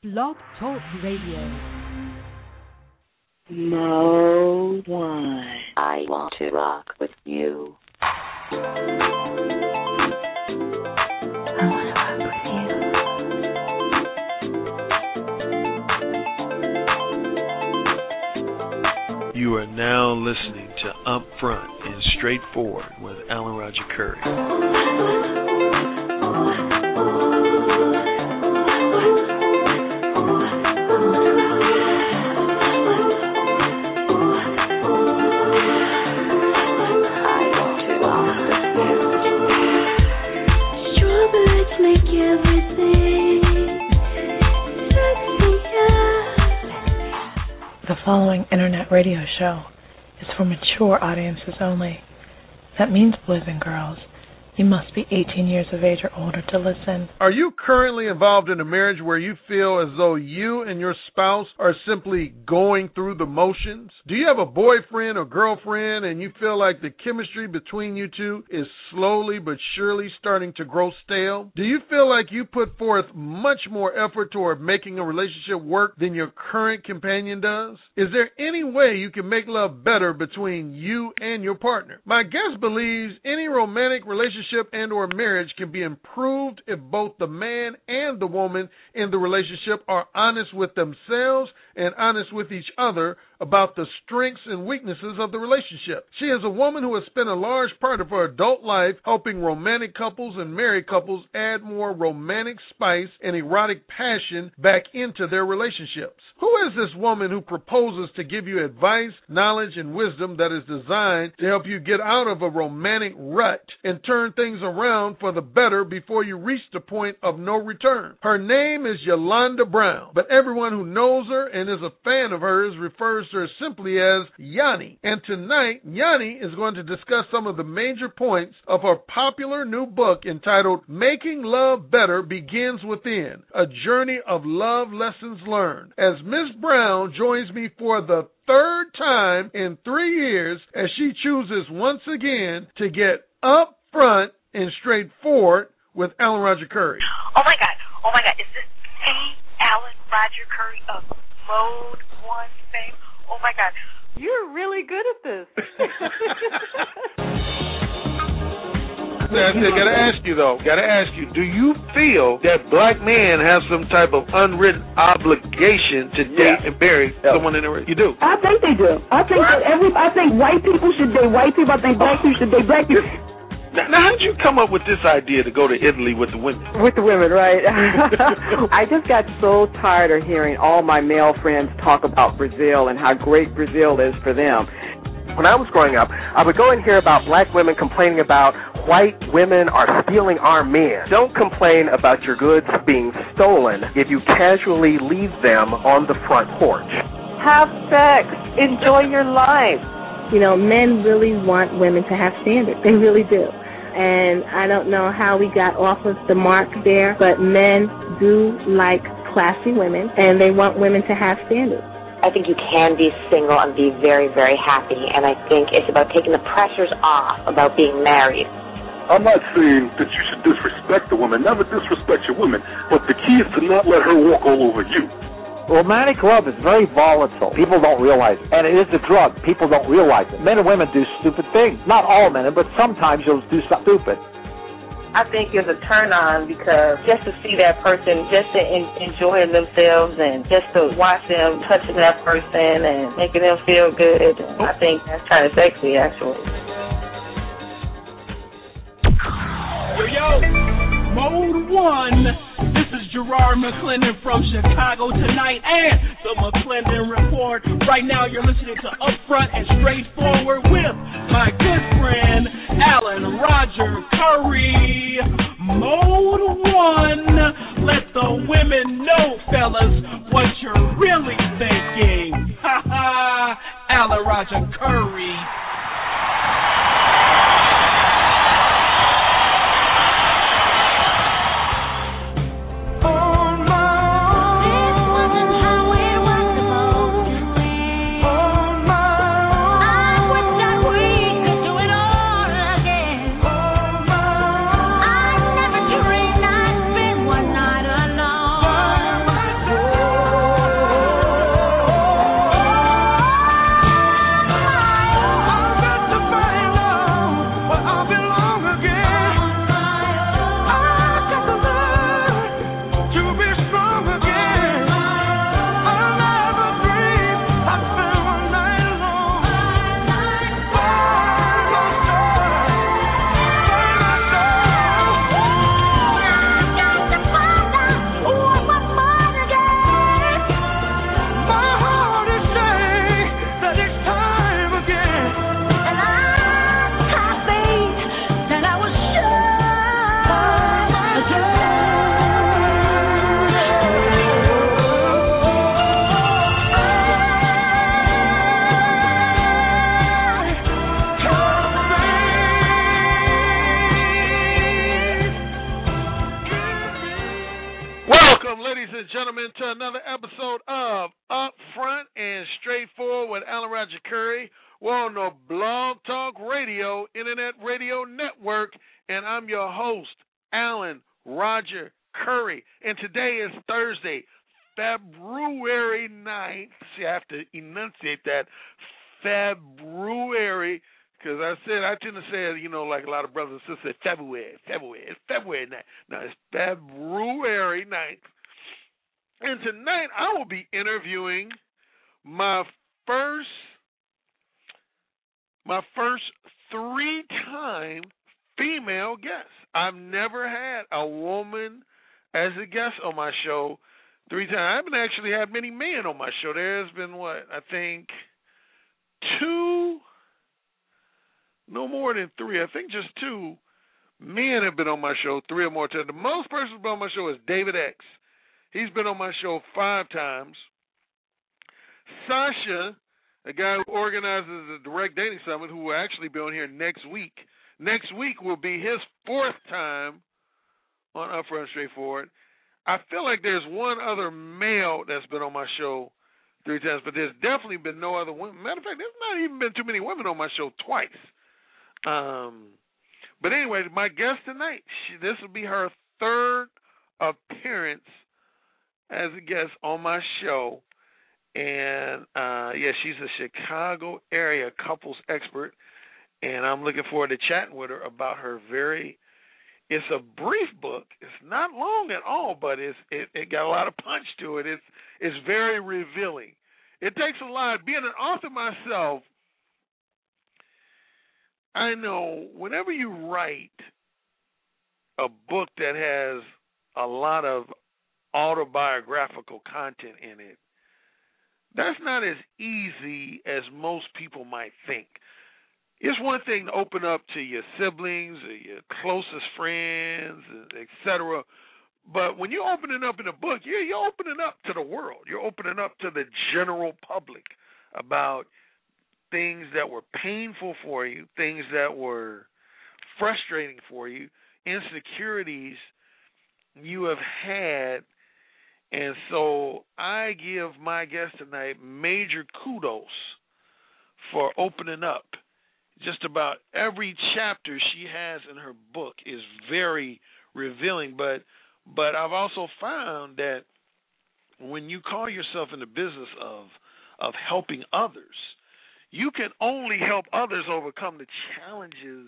Blog Talk Radio. Mode 1. I want to rock with you. I want to rock with you. You are now listening to Upfront and Straightforward with Alan Roger Currie. The following internet radio show is for mature audiences only. That means, boys and girls, you must be 18 years of age or older to listen. Are you currently involved in a marriage where you feel as though you and your spouse are simply going through the motions? Do you have a boyfriend or girlfriend and you feel like the chemistry between you two is slowly but surely starting to grow stale? Do you feel like you put forth much more effort toward making a relationship work than your current companion does? Is there any way you can make love better between you and your partner? My guest believes any romantic relationship and or marriage can be improved if both the man and the woman in the relationship are honest with themselves and honest with each other about the strengths and weaknesses of the relationship. She is a woman who has spent a large part of her adult life helping romantic couples and married couples add more romantic spice and erotic passion back into their relationships. Who is this woman who proposes to give you advice, knowledge, and wisdom that is designed to help you get out of a romantic rut and turn things around for the better before you reach the point of no return? Her name is Yolanda Brown, but everyone who knows her and is a fan of hers refers to her simply as Yanni. And tonight, Yanni is going to discuss some of the major points of her popular new book entitled Making Love Better Begins Within, a journey of love lessons learned. As Ms. Brown joins me for the third time in 3 years as she chooses once again to get up front and straightforward with Alan Roger Currie. Oh my God, is this Alan Roger Currie of Mode 1 fame? Oh my God. You're really good at this. Gotta ask you, do you feel that black men have some type of unwritten obligation to date and marry someone in the race? You do? I think they do. I think white people should date white people. I think black people should date black people. Now, how did you come up with this idea to go to Italy with the women? With the women, right? I just got so tired of hearing all my male friends talk about Brazil and how great Brazil is for them. When I was growing up, I would go and hear about black women complaining about white women are stealing our men. Don't complain about your goods being stolen if you casually leave them on the front porch. Have sex. Enjoy your life. You know, men really want women to have standards. They really do. And I don't know how we got off of the mark there, but men do like classy women, and they want women to have standards. I think you can be single and be very, very happy, and I think it's about taking the pressures off about being married. I'm not saying that you should disrespect the woman. Never disrespect your woman, but the key is to not let her walk all over you. Romantic love is very volatile. People don't realize it. And it is a drug. People don't realize it. Men and women do stupid things. Not all men, but sometimes you'll do something stupid. I think it's a turn-on because just to see that person, just to enjoy themselves and just to watch them touching that person and making them feel good, I think that's kind of sexy, actually. Yo, Mode 1. This is Gerard McClendon from Chicago tonight and the McClendon Report. Right now you're listening to Upfront and Straightforward with my good friend Alan Roger Currie. Mode 1. Let the women know, fellas, what you're really thinking. Ha ha. Alan Roger Currie. into another episode of Upfront and Straightforward with Alan Roger Curry. We're on the Blog Talk Radio, Internet Radio Network, and I'm your host, Alan Roger Curry. And today is Thursday, February 9th. See, I have to enunciate that. February, because I tend to say it, like a lot of brothers and sisters say February. It's February 9th. No, it's February 9th. And tonight I will be interviewing my first three-time female guest. I've never had a woman as a guest on my show 3 times. I haven't actually had many men on my show. There's been, I think 2, no more than 3. I think just 2 men have been on my show 3 or more times. The most person who's been on my show is David X. He's been on my show 5 times. Sasha, a guy who organizes the Direct Dating Summit, who will actually be on here next week. Next week will be his 4th time on Upfront Straightforward. I feel like there's one other male that's been on my show 3 times, but there's definitely been no other women. Matter of fact, there's not even been too many women on my show twice. But anyway, my guest tonight, this will be her 3rd appearance as a guest on my show. And, she's a Chicago area couples expert, and I'm looking forward to chatting with her about her it's a brief book. It's not long at all, but it got a lot of punch to it. It's very revealing. It takes a lot. Being an author myself, I know whenever you write a book that has a lot of autobiographical content in it, that's not as easy as most people might think. It's one thing to open up to your siblings or your closest friends, etc. But when you're opening up in a book, you're opening up to the world. You're opening up to the general public about things that were painful for you, things that were frustrating for you, insecurities you have had. And so I give my guest tonight major kudos for opening up. Just about every chapter she has in her book is very revealing, but I've also found that when you call yourself in the business of helping others, you can only help others overcome the challenges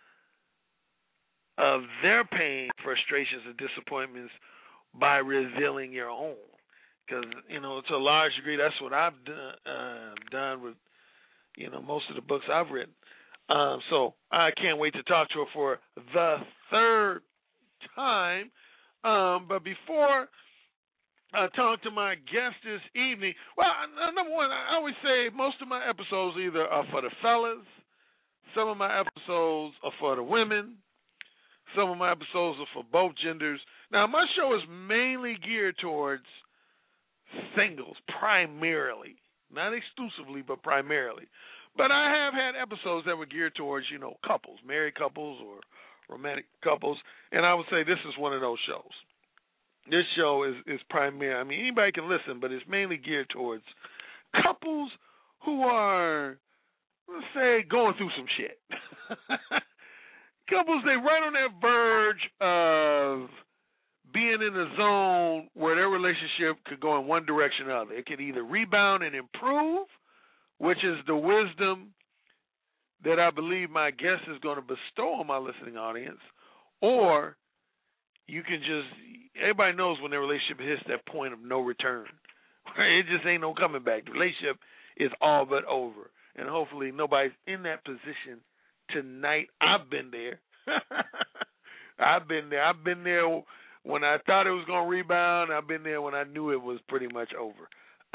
of their pain, frustrations, and disappointments by revealing your own. Because, to a large degree, that's what I've done with, most of the books I've written. So I can't wait to talk to her for the 3rd time. But before I talk to my guest this evening, well, number one, I always say most of my episodes either are for the fellas, some of my episodes are for the women, some of my episodes are for both genders. Now, my show is mainly geared towards singles, primarily. Not exclusively, but primarily. But I have had episodes that were geared towards, couples, married couples or romantic couples. And I would say this is one of those shows. This show is primary. I mean, anybody can listen, but it's mainly geared towards couples who are, let's say, going through some shit. Couples, they right on that verge of being in a zone where their relationship could go in one direction or the other. It could either rebound and improve, which is the wisdom that I believe my guest is going to bestow on my listening audience, or you can everybody knows when their relationship hits that point of no return. It just ain't no coming back. The relationship is all but over. And hopefully nobody's in that position tonight. I've been there. I've been there when I thought it was going to rebound. I've been there when I knew it was pretty much over.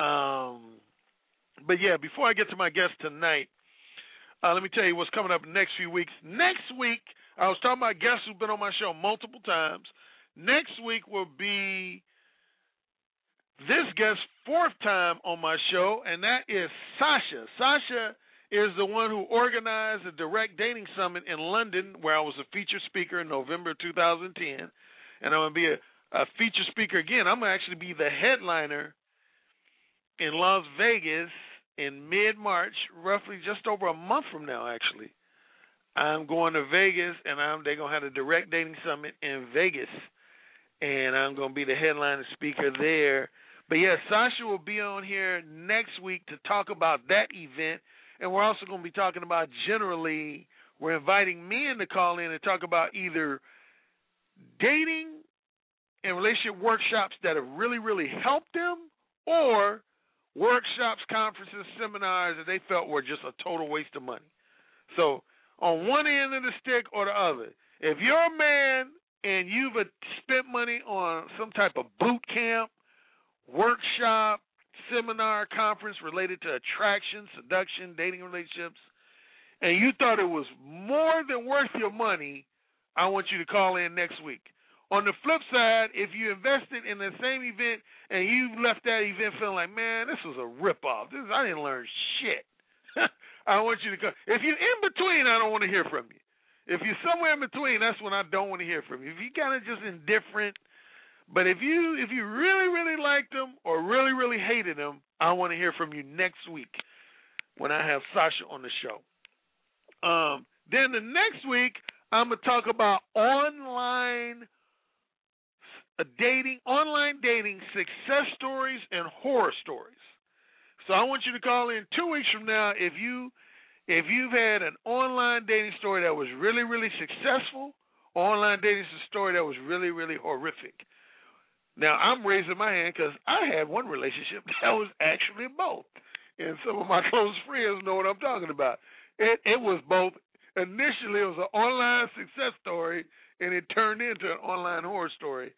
But yeah, before I get to my guest tonight, let me tell you what's coming up in the next few weeks. Next week, I was talking about guests who've been on my show multiple times. Next week will be this guest's 4th time on my show, and that is Sasha. Sasha is the one who organized the Direct Dating Summit in London, where I was a featured speaker in November 2010. And I'm going to be a feature speaker again. I'm going to actually be the headliner in Las Vegas in mid-March, roughly just over a month from now, actually. I'm going to Vegas, and they're going to have a direct dating summit in Vegas, and I'm going to be the headliner speaker there. But, yeah, Sasha will be on here next week to talk about that event, and we're also going to be talking about generally, we're inviting men to call in and talk about either dating and relationship workshops that have really, really helped them, or workshops, conferences, seminars that they felt were just a total waste of money. So on one end of the stick or the other, if you're a man and you've spent money on some type of boot camp, workshop, seminar, conference related to attraction, seduction, dating relationships, and you thought it was more than worth your money, I want you to call in next week. On the flip side, if you invested in the same event and you left that event feeling like, man, this was a ripoff. I didn't learn shit. I want you to come. If you're in between, I don't want to hear from you. If you're somewhere in between, that's when I don't want to hear from you. If you're kind of just indifferent, but if you really, really liked them or really, really hated them, I want to hear from you next week when I have Sasha on the show. Then the next week, I'm going to talk about online dating success stories and horror stories. So I want you to call in 2 weeks from now if you've had an online dating story that was really, really successful, or online dating story that was really, really horrific. Now, I'm raising my hand because I had one relationship that was actually both. And some of my close friends know what I'm talking about. It was both. Initially, it was an online success story, and it turned into an online horror story.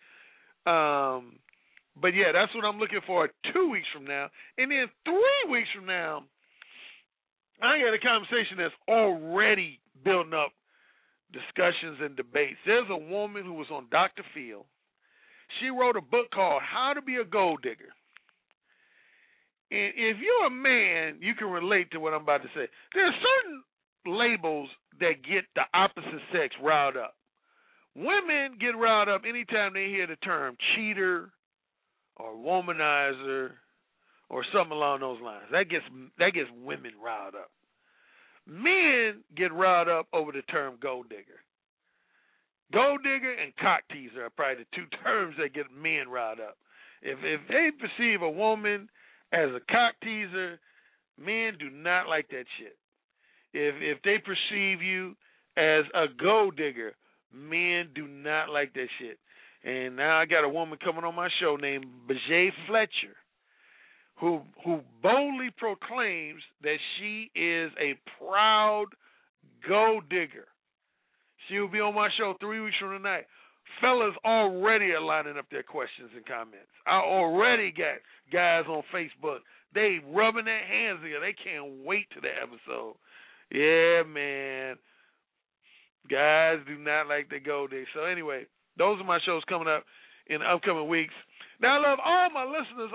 But yeah, that's what I'm looking for 2 weeks from now. And then 3 weeks from now, I got a conversation that's already building up discussions and debates. There's a woman who was on Dr. Phil. She wrote a book called How to Be a Gold Digger. And if you're a man, you can relate to what I'm about to say. There are certain labels that get the opposite sex riled up. Women get riled up anytime they hear the term cheater or womanizer or something along those lines. That gets women riled up. Men get riled up over the term gold digger. Gold digger and cock teaser are probably the two terms that get men riled up. If they perceive a woman as a cock teaser, men do not like that shit. If they perceive you as a gold digger, men do not like that shit. And now I got a woman coming on my show named Bajay Fletcher, who boldly proclaims that she is a proud gold digger. She will be on my show 3 weeks from tonight. Fellas already are lining up their questions and comments. I already got guys on Facebook. They rubbing their hands together. They can't wait to the episode. Yeah, man. Guys do not like the gold digger. So anyway, those are my shows coming up in the upcoming weeks. Now, I love all my listeners.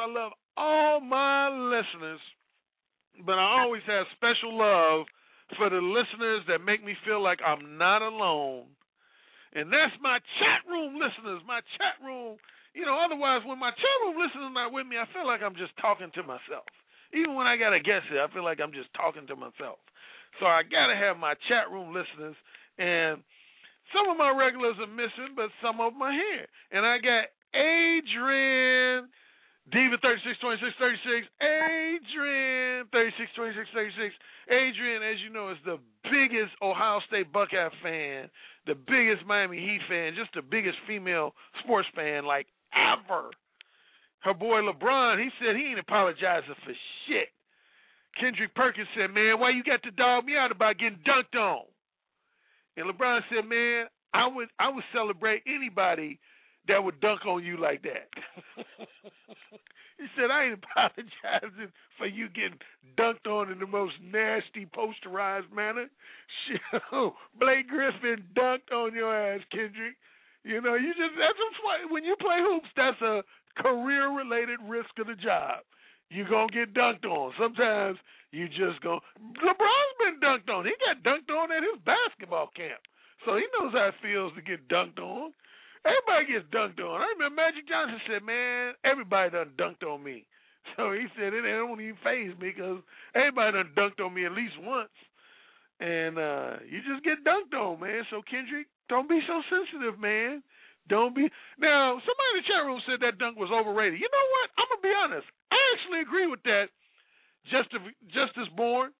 But I always have special love for the listeners that make me feel like I'm not alone. And that's my chat room listeners. My chat room, otherwise when my chat room listeners are not with me, I feel like I'm just talking to myself. Even when I got a guest here, I feel like I'm just talking to myself. So I got to have my chat room listeners. And some of my regulars are missing, but some of them are here. And I got Adrian, Diva 362636, Adrian 362636. Adrian, as you know, is the biggest Ohio State Buckeye fan, the biggest Miami Heat fan, just the biggest female sports fan like ever. Her boy LeBron, he said he ain't apologizing for shit. Kendrick Perkins said, man, why you got to dog me out about getting dunked on? And LeBron said, man, I would celebrate anybody that would dunk on you like that. He said, I ain't apologizing for you getting dunked on in the most nasty, posterized manner. Shit, Blake Griffin dunked on your ass, Kendrick. When you play hoops, that's a career-related risk of the job. You're going to get dunked on. Sometimes you just go. LeBron's been dunked on. He got dunked on at his basketball camp. So he knows how it feels to get dunked on. Everybody gets dunked on. I remember Magic Johnson said, man, everybody done dunked on me. So he said, it don't even faze me because everybody done dunked on me at least once. And you just get dunked on, man. So, Kendrick, don't be so sensitive, man. Don't be. Now, somebody in the chat room said that dunk was overrated. You know what? I'm going to be honest. I actually agree with that. Justice Bourne.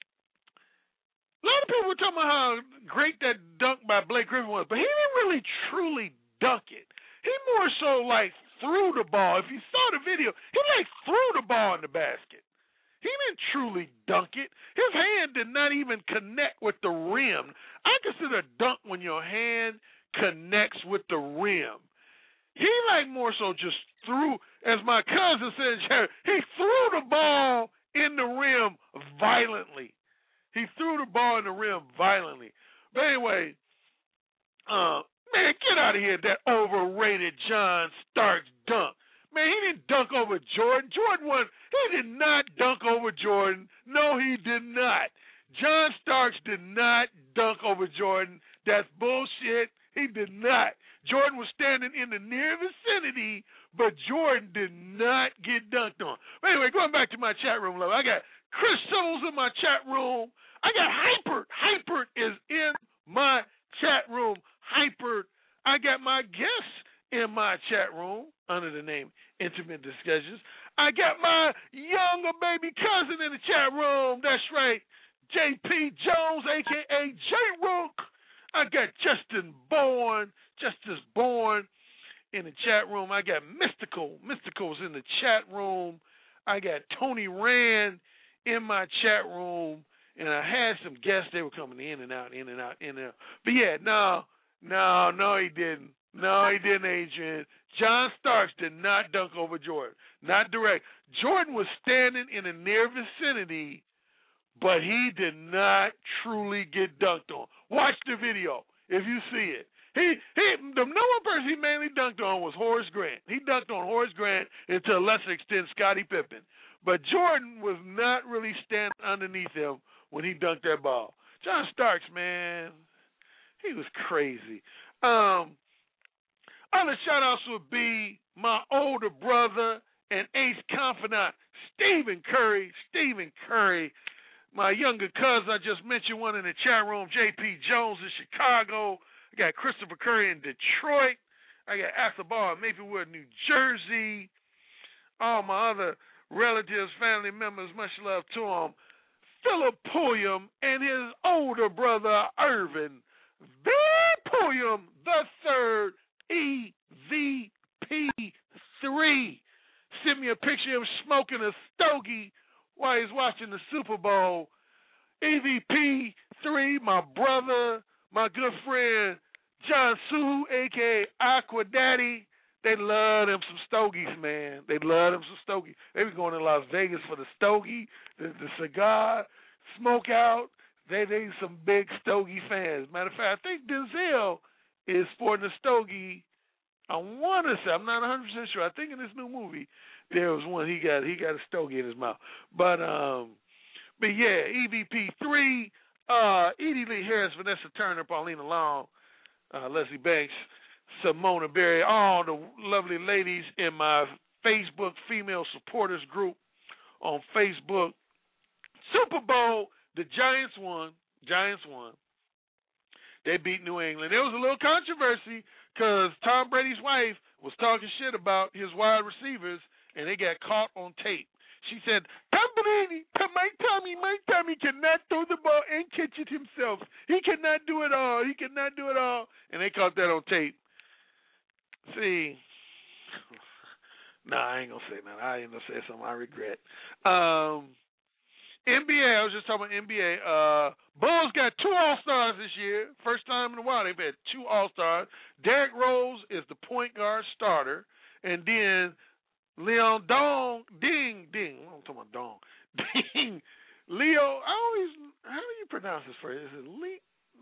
A lot of people were talking about how great that dunk by Blake Griffin was, but he didn't really truly dunk it. He more so like threw the ball. If you saw the video, he like threw the ball in the basket. He didn't truly dunk it. His hand did not even connect with the rim. I consider a dunk when your hand connects with the rim. He like more so just threw, as my cousin said, he threw the ball in the rim violently. He threw the ball in the rim violently. But anyway, man, get out of here, that overrated John Starks dunk. Man, he didn't dunk over Jordan. He did not dunk over Jordan. No, he did not. John Starks did not dunk over Jordan. That's bullshit. He did not. Jordan was standing in the near vicinity, but Jordan did not get dunked on. But anyway, going back to my chat room level, I got Chris Souls in my chat room. I got Hypert. Hypert is in my chat room. Hypert. I got my guests in my chat room under the name Intimate Discussions. I got my younger baby cousin in the chat room. That's right, J.P. Jones, a.k.a. J-Rook. I got Justice Bourne in the chat room. I got Mystical. Mystical's in the chat room. I got Tony Rand in my chat room. And I had some guests. They were coming in and out. But yeah, no, he didn't. No, he didn't, Adrian. John Starks did not dunk over Jordan. Not direct. Jordan was standing in the near vicinity, but he did not truly get dunked on. Watch the video if you see it. The number one person he mainly dunked on was Horace Grant. He dunked on Horace Grant and to a lesser extent Scottie Pippen. But Jordan was not really standing underneath him when he dunked that ball. John Starks, man, he was crazy. Other shout-outs would be my older brother and ace confidant, Stephen Curry. Stephen Curry. My younger cousin, I just mentioned one in the chat room, J.P. Jones in Chicago. I got Christopher Curry in Detroit. I got Athabal in Maplewood, New Jersey. All my other relatives, family members, much love to them. Philip Pulliam and his older brother, Irvin Van Pulliam III, EVP3. Sent me a picture of him smoking a stogie while he's watching the Super Bowl. EVP3, my brother, my good friend, John Sue, a.k.a. Aqua Daddy. They love them some stogies, man. They love them some stogies. They be going to Las Vegas for the stogie, the cigar, smoke out. They some big stogie fans. Matter of fact, I think Denzel is sporting a stogie. I want to say, I'm not 100% sure. I think in this new movie there was one he got a stogie in his mouth. But yeah, EVP3, Edie Lee Harris, Vanessa Turner, Paulina Long, Leslie Banks, Simona Berry, all the lovely ladies in my Facebook female supporters group on Facebook. Super Bowl, the Giants won. They beat New England. There was a little controversy because Tom Brady's wife was talking shit about his wide receivers, and they got caught on tape. She said, Tom Brady, Mike Tommy cannot throw the ball and catch it himself. He cannot do it all. And they caught that on tape. See, I ain't going to say nothing. I ain't going to say something I regret. NBA, I was just talking about NBA. Bulls got 2 All-Stars this year. First time in a while they've had 2 All-Stars. Derrick Rose is the point guard starter. And then Leon Dong, Ding. I'm talking about Dong. Ding. Leo, how do you pronounce this phrase? Is it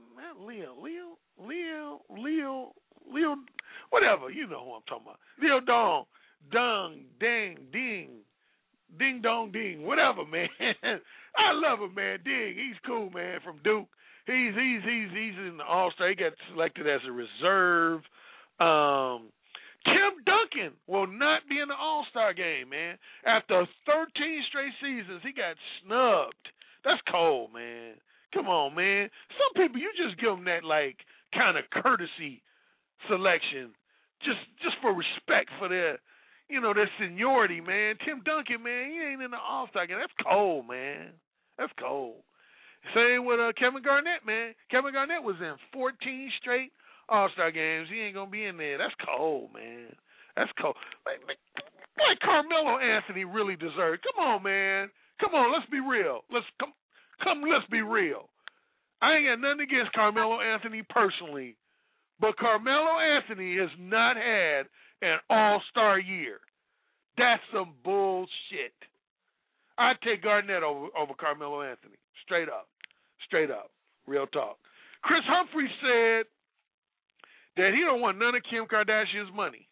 Leo, whatever. You know who I'm talking about. Leo Dong, Dang, Ding. Ding dong ding, whatever, man. I love him, man. Ding, he's cool, man. From Duke, he's in the All-Star. He got selected as a reserve. Tim Duncan will not be in the All-Star game, man. After 13 straight seasons, he got snubbed. That's cold, man. Come on, man. Some people, you just give them that, like, kind of courtesy selection just for respect for their, their seniority, man. Tim Duncan, man, he ain't in the All-Star game. That's cold, man. That's cold. Same with Kevin Garnett, man. Kevin Garnett was in 14 straight All-Star games. He ain't going to be in there. That's cold, man. That's cold. Like Carmelo Anthony really deserved. Come on, man. Come on, let's be real. Let's be real. I ain't got nothing against Carmelo Anthony personally, but Carmelo Anthony has not had an all-star year. That's some bullshit. I'd take Garnett over Carmelo Anthony. Straight up. Real talk. Chris Humphrey said that he don't want none of Kim Kardashian's money.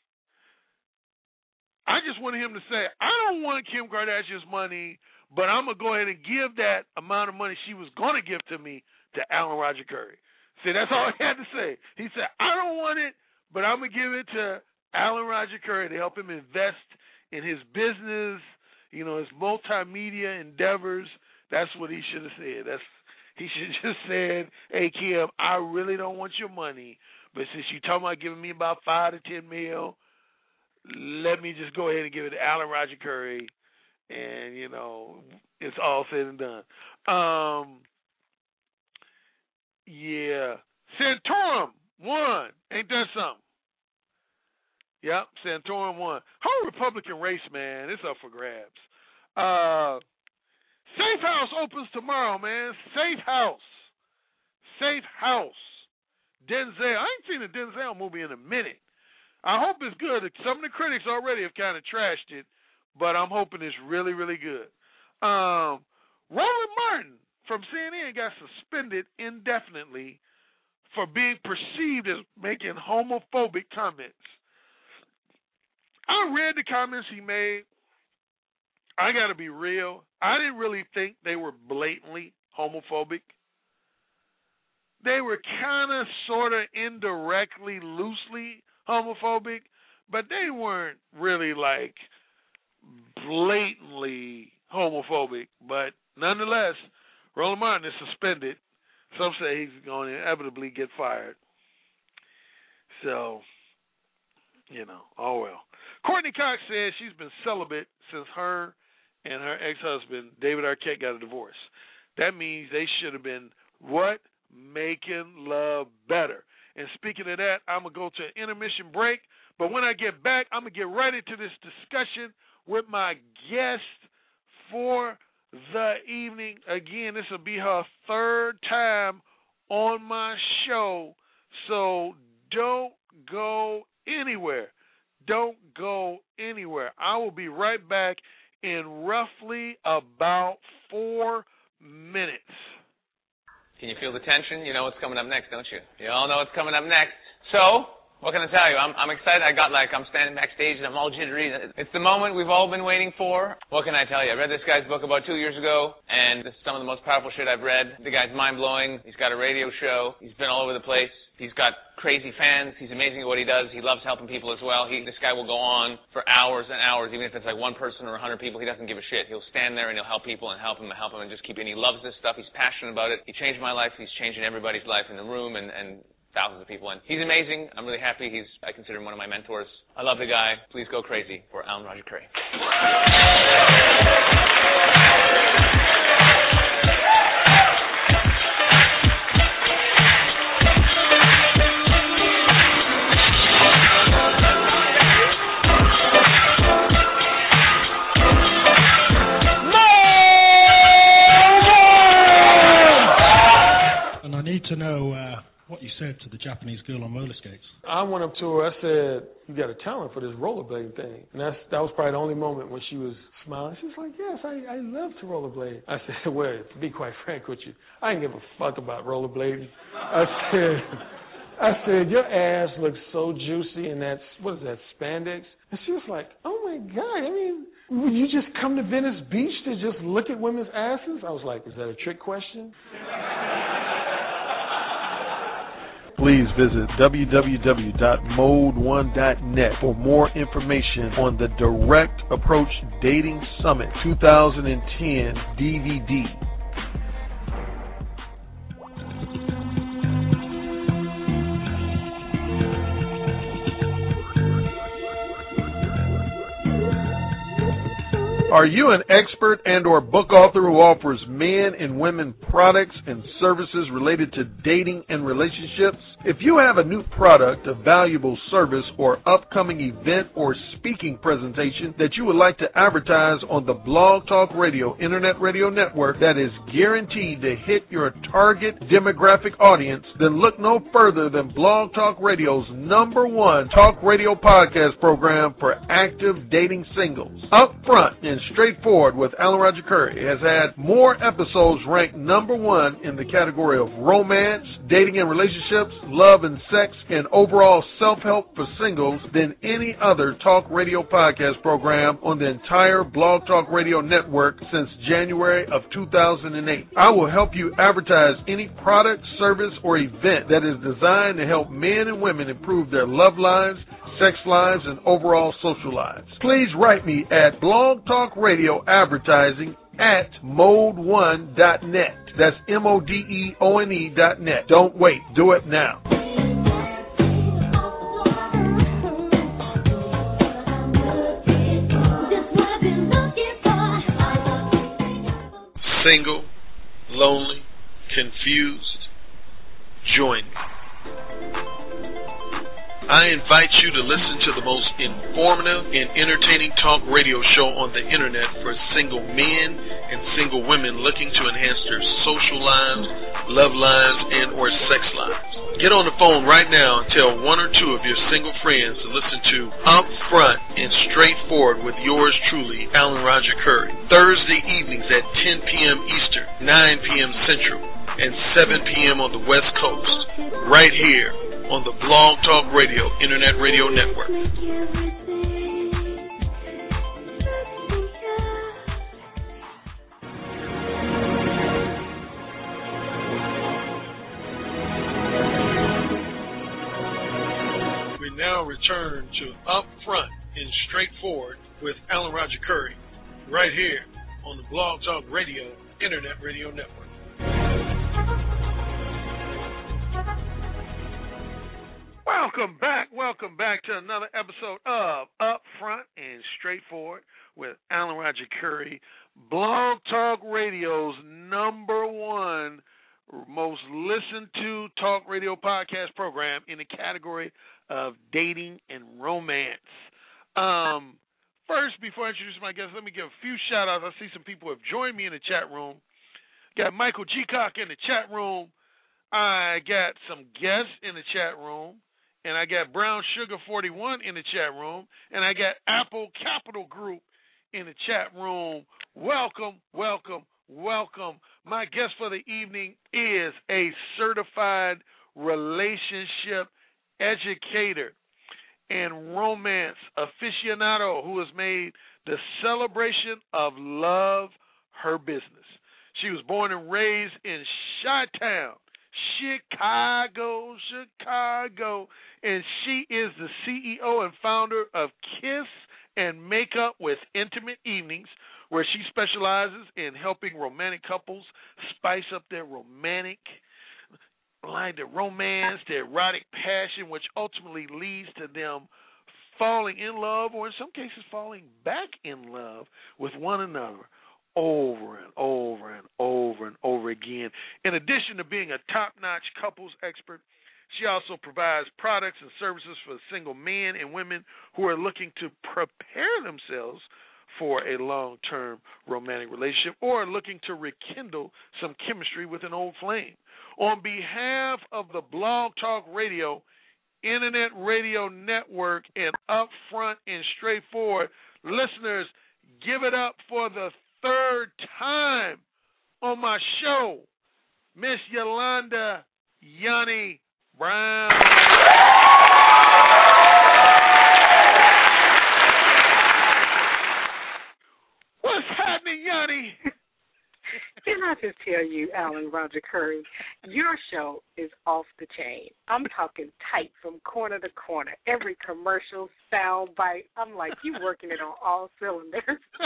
I just wanted him to say, I don't want Kim Kardashian's money, but I'm going to go ahead and give that amount of money she was going to give to me to Alan Roger Curry. See, that's all he had to say. He said, I don't want it, but I'm going to give it to Alan Roger Curry to help him invest in his business, his multimedia endeavors. That's what he should have said. He should have just said, hey, Kim, I really don't want your money, but since you're talking about giving me about $5 to $10 million, let me just go ahead and give it to Alan Roger Curry, and, it's all said and done. Yeah. Santorum won. Ain't that something? Yep, Santorum won. Whole Republican race, man, it's up for grabs. Safe House opens tomorrow, man. Safe House. Denzel. I ain't seen a Denzel movie in a minute. I hope it's good. Some of the critics already have kind of trashed it, but I'm hoping it's really, really good. Roland Martin from CNN got suspended indefinitely for being perceived as making homophobic comments. I read the comments he made. I got to be real. I didn't really think they were blatantly homophobic. They were kind of, sort of, indirectly, loosely homophobic, but they weren't really, like, blatantly homophobic. But nonetheless, Roland Martin is suspended. Some say he's going to inevitably get fired. So, oh well. Courtney Cox says she's been celibate since her and her ex-husband, David Arquette, got a divorce. That means they should have been, what? Making love better. And speaking of that, I'm going to go to an intermission break. But when I get back, I'm going to get right into this discussion with my guest for the evening. Again, this will be her third time on my show. So don't go anywhere. Don't go anywhere. I will be right back in roughly about 4 minutes. Can you feel the tension? You know what's coming up next, don't you? You all know what's coming up next. So, what can I tell you? I'm excited. I'm standing backstage and I'm all jittery. It's the moment we've all been waiting for. What can I tell you? I read this guy's book about 2 years ago, and this is some of the most powerful shit I've read. The guy's mind-blowing. He's got a radio show. He's been all over the place. He's got crazy fans. He's amazing at what he does. He loves helping people as well. This guy will go on for hours and hours, even if it's like one person or 100 people. He doesn't give a shit. He'll stand there and he'll help people and help them and just keep it. And he loves this stuff. He's passionate about it. He changed my life. He's changing everybody's life in the room and thousands of people. And he's amazing. I'm really happy. I consider him one of my mentors. I love the guy. Please go crazy for Alan Roger Curry. To know what you said to the Japanese girl on roller skates. I went up to her. I said, "You got a talent for this rollerblading thing." And that was probably the only moment when she was smiling. She was like, "Yes, I love to rollerblade." I said, "Well, to be quite frank with you, I didn't give a fuck about rollerblading." I said, "Your ass looks so juicy in that, what is that, spandex?" And she was like, "Oh my God, I mean, would you just come to Venice Beach to just look at women's asses?" I was like, "Is that a trick question?" Please visit www.mode1.net for more information on the Direct Approach Dating Summit 2010 DVD. Are you an expert and or book author who offers men and women products and services related to dating and relationships? If you have a new product, a valuable service, or upcoming event or speaking presentation that you would like to advertise on the Blog Talk Radio Internet Radio Network that is guaranteed to hit your target demographic audience, then look no further than Blog Talk Radio's #1 talk radio podcast program for active dating singles. Upfront and Straightforward with Alan Roger Curry has had more episodes ranked #1 in the category of romance, dating and relationships, love and sex, and overall self-help for singles than any other talk radio podcast program on the entire Blog Talk Radio network since January of 2008. I will help you advertise any product, service, or event that is designed to help men and women improve their love lives, sex lives, and overall social lives. Please write me at Blog Talk Radio Advertising at mode1.net. That's MODEONE.net. Don't wait. Do it now. Single, lonely, confused, join me. I invite you to listen to the most informative and entertaining talk radio show on the internet for single men and single women looking to enhance their social lives, love lives, and or sex lives. Get on the phone right now and tell one or two of your single friends to listen to Upfront and Straightforward with yours truly, Alan Roger Curry. Thursday evenings at 10 p.m. Eastern, 9 p.m. Central, and 7 p.m. on the West Coast, right here on the Blog Talk Radio Internet Radio Network. We now return to Upfront and Straightforward with Alan Roger Curry, right here on the Blog Talk Radio Internet Radio Network. Welcome back to another episode of Upfront and Straightforward with Alan Roger Curry, Blog Talk Radio's #1 most listened to talk radio podcast program in the category of dating and romance. First, before I introduce my guests, let me give a few shout-outs. I see some people have joined me in the chat room. Got Michael G-Cock in the chat room. I got some guests in the chat room. And I got Brown Sugar 41 in the chat room. And I got Apple Capital Group in the chat room. Welcome, welcome, welcome. My guest for the evening is a certified relationship educator and romance aficionado who has made the celebration of love her business. She was born and raised in Chi-Town, Chicago, and she is the CEO and founder of Kiss and Makeup with Intimate Evenings, where she specializes in helping romantic couples spice up their romantic, like the romance, the erotic passion, which ultimately leads to them falling in love, or in some cases falling back in love with one another over and over and over and over again. In addition to being a top-notch couples expert, she also provides products and services for single men and women who are looking to prepare themselves for a long-term romantic relationship or looking to rekindle some chemistry with an old flame. On behalf of the Blog Talk Radio Internet Radio Network and Upfront and Straightforward, listeners, give it up for the third time on my show, Miss Yolanda Yanni Brown. What's happening, Yanni? Can I just tell you, Alan Roger Curry, Your show is off the chain. I'm talking tight from corner to corner. Every commercial, sound bite. I'm like, you working it on all cylinders.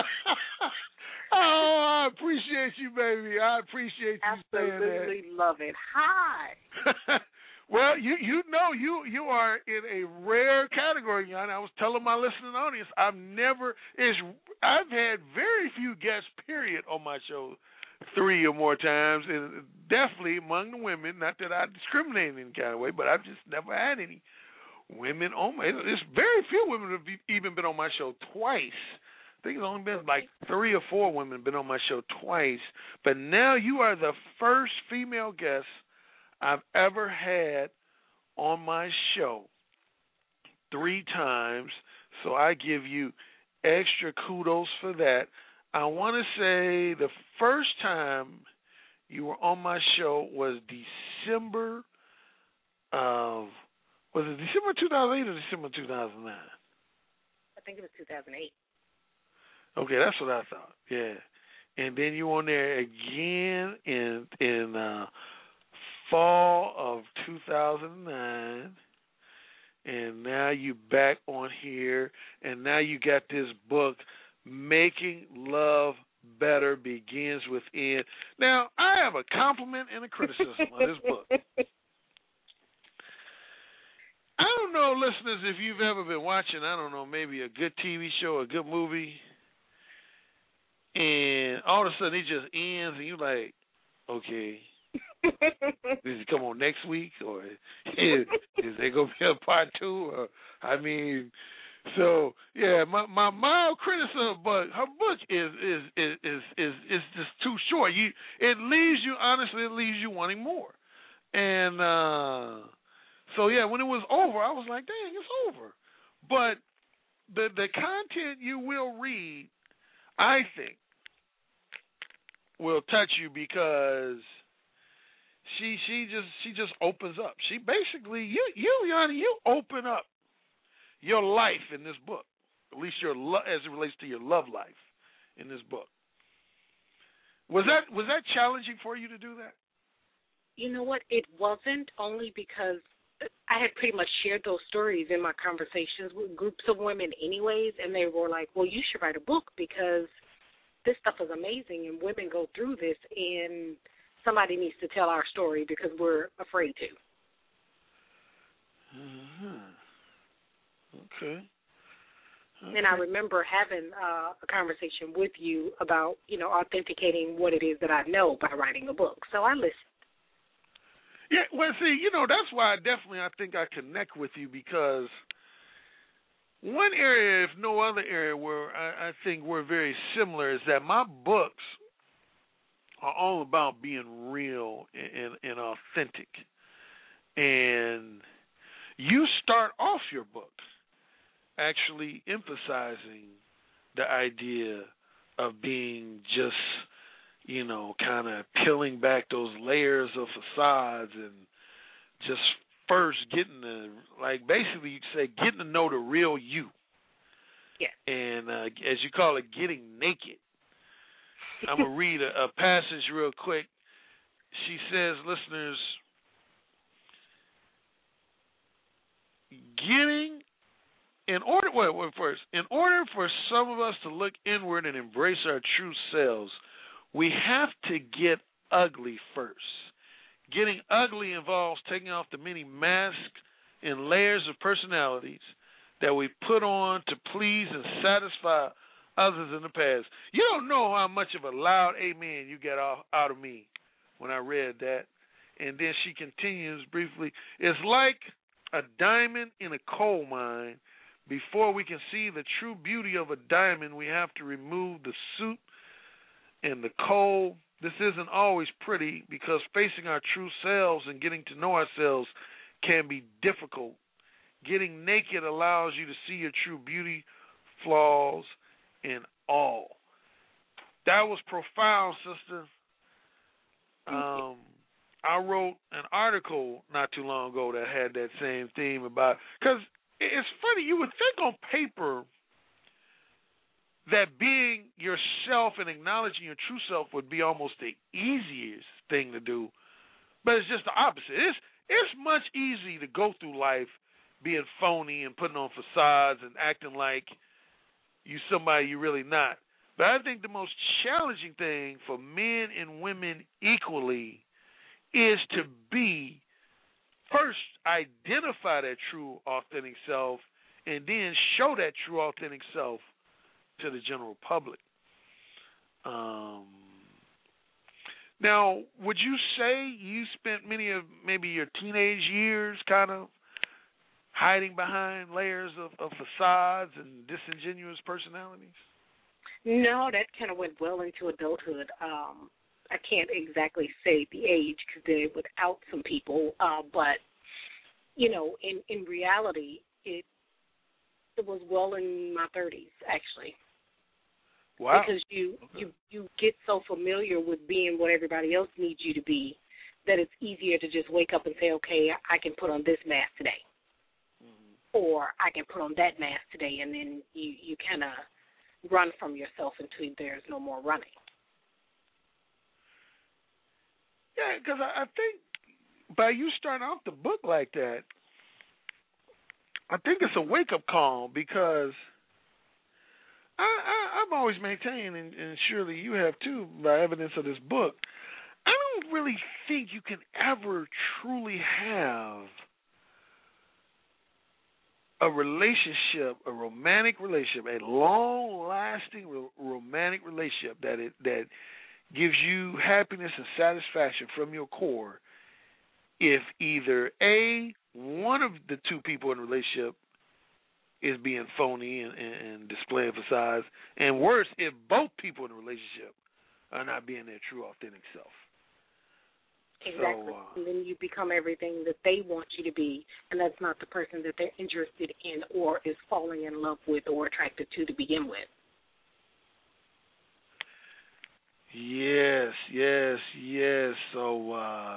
Oh, I appreciate you, baby. I appreciate you saying that. Absolutely love it. Hi. Well, you know you are in a rare category, Yana. I was telling my listening audience, I've had very few guests, period, on my show 3 or more times, and definitely among the women. Not that I discriminate in any kind of way, but I've just never had any women on my. There's very few women have even been on my show twice. I think it's only been like 3 or 4 women been on my show twice. But now you are the first female guest I've ever had on my show 3 times, so I give you extra kudos for that. I want to say the first time you were on my show was December 2008 or December 2009? I think it was 2008. Okay, that's what I thought. Yeah, and then you were on there again in fall of 2009, and now you back on here, and now you got this book, Making Love Better Begins Within. Now, I have a compliment and a criticism on this book. I don't know, listeners, if you've ever been watching, I don't know, maybe a good TV show, a good movie, and all of a sudden it just ends, and you're like, okay, does it come on next week, or is there gonna be a part 2? Or I mean, so yeah, my mild criticism, but her book is just too short. It leaves you wanting more, and so yeah, when it was over, I was like, dang, it's over. But the content you will read, I think, will touch you because she just opens up. She basically Yanni, you open up your life in this book, at least as it relates to your love life in this book. Was that challenging for you to do that? You know what? It wasn't, only because I had pretty much shared those stories in my conversations with groups of women anyways, and they were like, well, you should write a book because this stuff is amazing and women go through this, and somebody needs to tell our story because we're afraid to. Mm-hmm. Okay. And I remember having a conversation with you about, authenticating what it is that I know by writing a book. So I listened. Yeah, well, see, that's why I think I connect with you, because one area, if no other area, where I think we're very similar is that my books are all about being real and authentic. And you start off your book actually emphasizing the idea of being just, kind of peeling back those layers of facades and just first getting basically you could say getting to know the real you. Yeah. And as you call it, getting naked. I'm going to read a passage real quick. She says, listeners, in order for some of us to look inward and embrace our true selves, we have to get ugly first. Getting ugly involves taking off the many masks and layers of personalities that we put on to please and satisfy others in the past. You don't know how much of a loud amen you got out of me when I read that. And then she continues briefly, it's like a diamond in a coal mine. Before we can see the true beauty of a diamond, we have to remove the soot and the coal. This isn't always pretty because facing our true selves and getting to know ourselves can be difficult. Getting naked allows you to see your true beauty, flaws, and all. That was profound, sister. I wrote an article not too long ago that had that same theme about, because it's funny, you would think on paper that being yourself and acknowledging your true self would be almost the easiest thing to do. But it's just the opposite. It's much easier to go through life being phony and putting on facades and acting like you somebody you're really not. But I think the most challenging thing for men and women equally is to be, first, identify that true, authentic self, and then show that true, authentic self to the general public. Now, would you say you spent many of maybe your teenage years kind of hiding behind layers of facades and disingenuous personalities? No, that kind of went well into adulthood. I can't exactly say the age because they would out some people, but you know, in reality, it was well in my 30s actually. Wow. Because you get so familiar with being what everybody else needs you to be that it's easier to just wake up and say, okay, I can put on this mask today, or I can put on that mask today, and then you kind of run from yourself until there's no more running. Yeah, because I think by you starting off the book like that, I think it's a wake-up call because I've always maintained, and surely you have too, by evidence of this book, I don't really think you can ever truly have a relationship, a romantic relationship, a long-lasting romantic relationship that gives you happiness and satisfaction from your core if either A, one of the two people in the relationship is being phony and displaying facades, and worse, if both people in the relationship are not being their true, authentic self. Exactly. And then you become everything that they want you to be, and that's not the person that they're interested in or is falling in love with or attracted to begin with. Yes. So,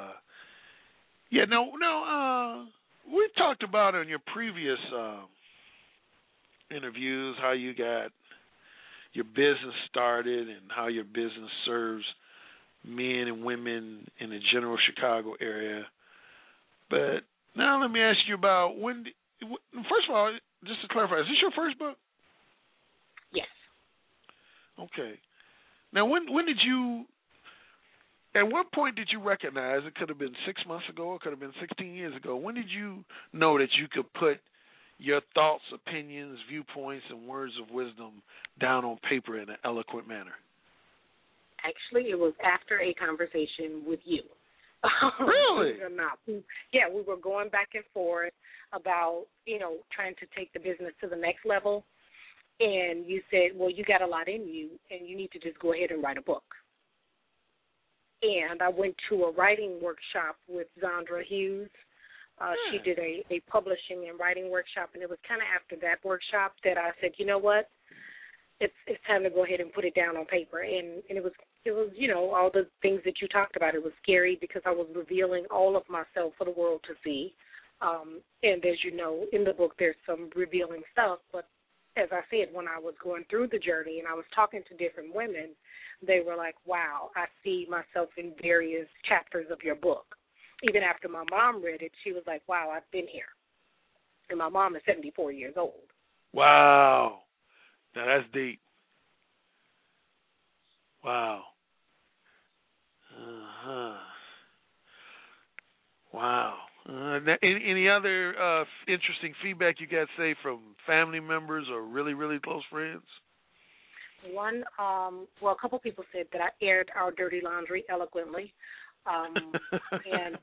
we talked about in your previous interviews how you got your business started and how your business serves men and women in the general Chicago area. But now let me ask you about first of all, just to clarify, is this your first book? Yes. Okay. Now, when did you, at what point did you recognize, it could have been 6 months ago, it could have been 16 years ago, when did you know that you could put your thoughts, opinions, viewpoints, and words of wisdom down on paper in an eloquent manner? Actually, it was after a conversation with you. Really? Yeah, we were going back and forth about, trying to take the business to the next level. And you said, well, you got a lot in you, and you need to just go ahead and write a book. And I went to a writing workshop with Zandra Hughes. She did a publishing and writing workshop, and it was kind of after that workshop that I said, you know what, it's time to go ahead and put it down on paper. And it was all the things that you talked about. It was scary because I was revealing all of myself for the world to see. And as you know, in the book there's some revealing stuff, but as I said, when I was going through the journey and I was talking to different women, they were like, wow, I see myself in various chapters of your book. Even after my mom read it, she was like, wow, I've been here. And my mom is 74 years old. Wow. Now that's deep. Wow. Wow. Any other interesting feedback you got, say, from family members or really, really close friends? One, a couple people said that I aired our dirty laundry eloquently. And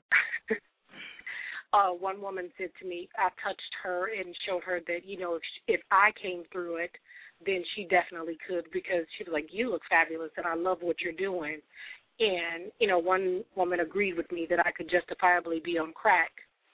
one woman said to me, I touched her and showed her that, if I came through it, then she definitely could, because she was like, you look fabulous and I love what you're doing. And, one woman agreed with me that I could justifiably be on crack.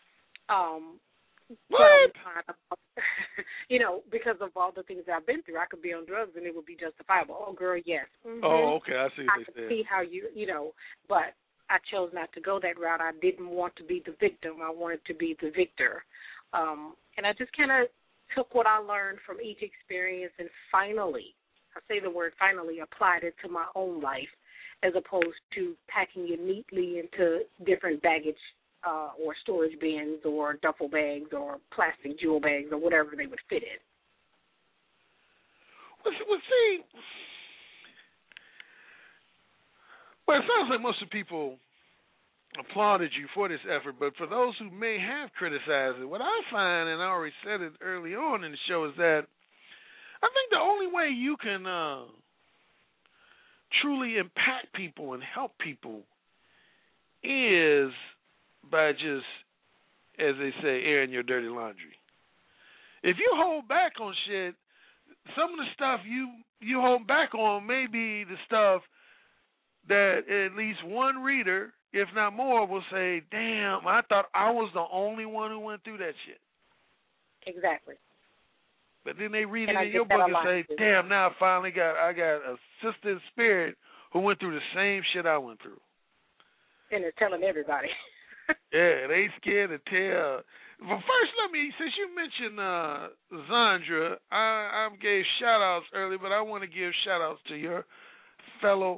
What? Because of all the things I've been through, I could be on drugs and it would be justifiable. Oh, girl, yes. Mm-hmm. Oh, okay, I see what I they could said. see how but I chose not to go that route. I didn't want to be the victim. I wanted to be the victor. And I just kind of took what I learned from each experience and finally, I say the word finally, applied it to my own life. as opposed to packing it neatly into different baggage or storage bins or duffel bags or plastic jewel bags or whatever they would fit in. Well, see, well, it sounds like most of the people applauded you for this effort, but for those who may have criticized it, what I find, and I already said it early on in the show, is that I think the only way you can truly impact people and help people is by just, as they say, airing your dirty laundry. If you hold back on shit, some of the stuff you hold back on may be the stuff that at least one reader, if not more, will say, damn, I thought I was the only one who went through that shit. Exactly. But then they read it in your book and say, damn, now I got a sister in spirit who went through the same shit I went through. And they're telling everybody. Yeah, they scared to tell. Well, first, since you mentioned Zandra, I gave shout-outs earlier, but I want to give shout-outs to your fellow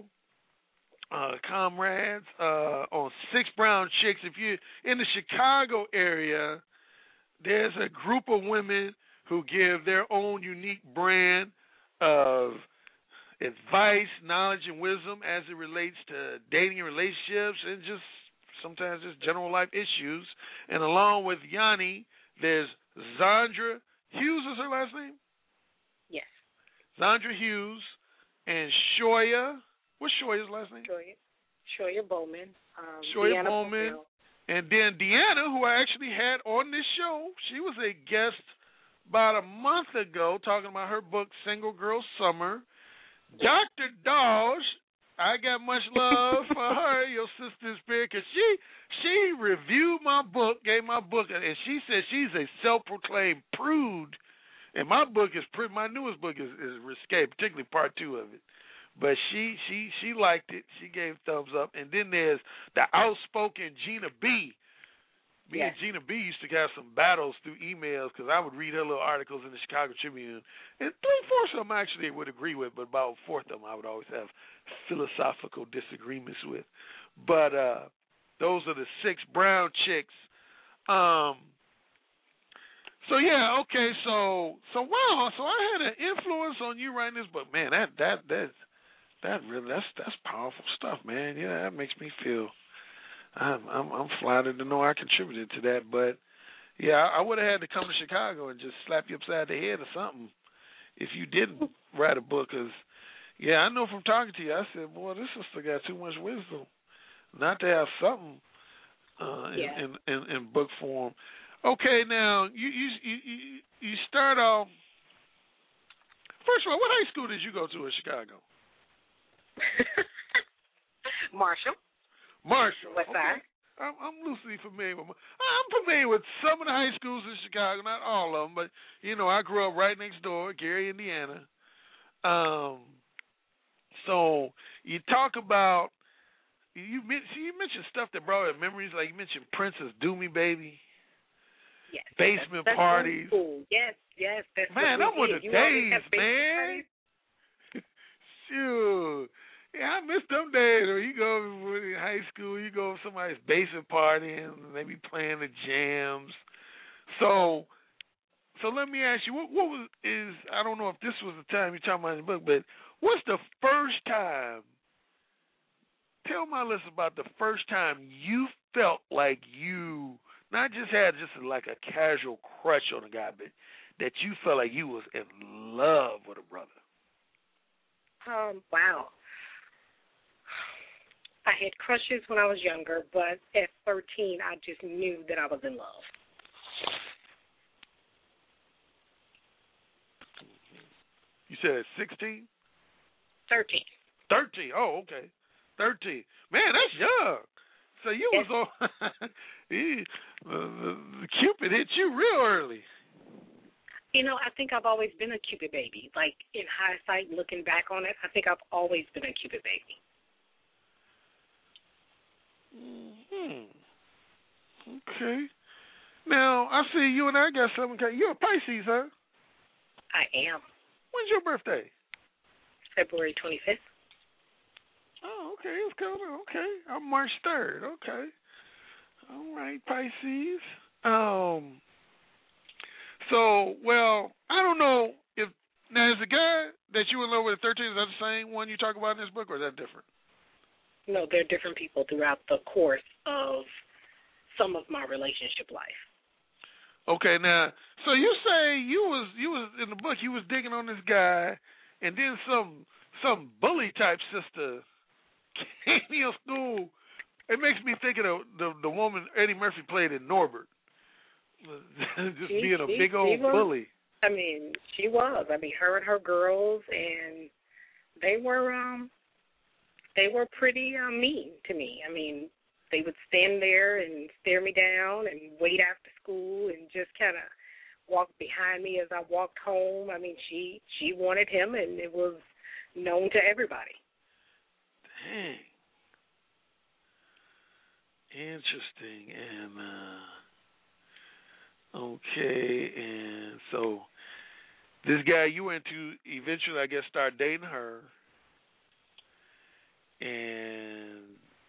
comrades on Six Brown Chicks. If you're in the Chicago area, there's a group of women who give their own unique brand of advice, knowledge, and wisdom as it relates to dating and relationships and just sometimes just general life issues. And along with Yanni, there's Zandra Hughes is her last name? Yes. Zandra Hughes and Shoya. What's Shoya's last name? Shoya Bowman. Shoya Bowman. And then Deanna, who I actually had on this show, she was a guest about a month ago talking about her book, Single Girl Summer. Dr. Dawes, I got much love for her, your sister's spirit, because she reviewed my book, gave my book, and she said she's a self-proclaimed prude. And my book my newest book is Risque, particularly part 2 of it. But she liked it. She gave thumbs up. And then there's the outspoken Gina B. Me and Gina B used to have some battles through emails because I would read her little articles in the Chicago Tribune. And 3/4 of them I actually would agree with, but about 1/4 of them I would always have philosophical disagreements with. But those are the Six Brown Chicks. So yeah, okay, so wow, so I had an influence on you writing this book, man. That's powerful stuff, man. Yeah, that makes me feel. I'm flattered to know I contributed to that, but yeah, I would have had to come to Chicago and just slap you upside the head or something if you didn't write a book. Cause yeah, I know from talking to you, I said, boy, this sister got too much wisdom not to have something in book form. Okay, now you start off. First of all, what high school did you go to in Chicago? Marshall. West Side. Okay. I'm loosely familiar with. I'm familiar with some of the high schools in Chicago, not all of them, but I grew up right next door, Gary, Indiana. So you talk about you mentioned stuff that brought up memories, like you mentioned Princess Do Me Baby. Yes. Basement that's parties. Cool. Yes. That's man, them were the days, man. Shoot. Yeah, I miss them days when you go in high school, you go to somebody's basement party and they be playing the jams. So let me ask you, what I don't know if this was the time you're talking about in the book, but what's the first time? Tell my listeners about the first time you felt like you not just had like a casual crush on a guy, but that you felt like you was in love with a brother. Wow. I had crushes when I was younger, but at 13, I just knew that I was in love. You said at 16? 13. 13. Oh, okay. 13. Man, that's young. So you was on. The Cupid hit you real early. I think I've always been a Cupid baby. Like, in hindsight, looking back on it, I think I've always been a Cupid baby. Okay. Now, I see you and I got something. You're a Pisces, huh? I am. When's your birthday? February 25th. Oh, Okay, it's coming. Okay, I'm March 3rd. Okay. All right, Pisces. So, well, I don't know if now is the guy that you in love with at 13, is that the same one you talk about in this book, or is that different? No, they're different people throughout the course of some of my relationship life. Okay, now, so you say you was in the book, you was digging on this guy, and then some bully type sister came to your school. It makes me think of the woman Eddie Murphy played in Norbert, just being a big old bully. I mean, she was. I mean, her and her girls, and they were pretty mean to me. I mean, they would stand there and stare me down and wait after school and just kind of walk behind me as I walked home. I mean, she wanted him, and it was known to everybody. Dang. Interesting. And, okay, and so this guy you went to eventually, I guess, started dating her. And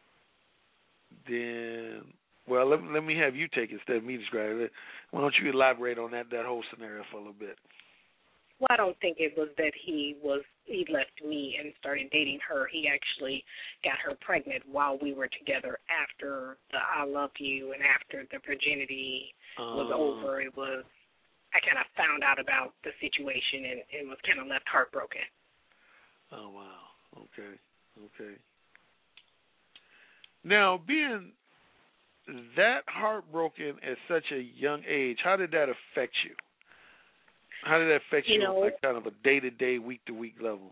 then, well, let me have you take it instead of me describe it. Why don't you elaborate on that whole scenario for a little bit? Well, I don't think it was that he left me and started dating her. He actually got her pregnant while we were together after the I love you and after the virginity was over. I kind of found out about the situation and was kind of left heartbroken. Oh, wow. Okay. Now, being that heartbroken at such a young age, how did that affect you? How did that affect you on like kind of a day-to-day, week-to-week level?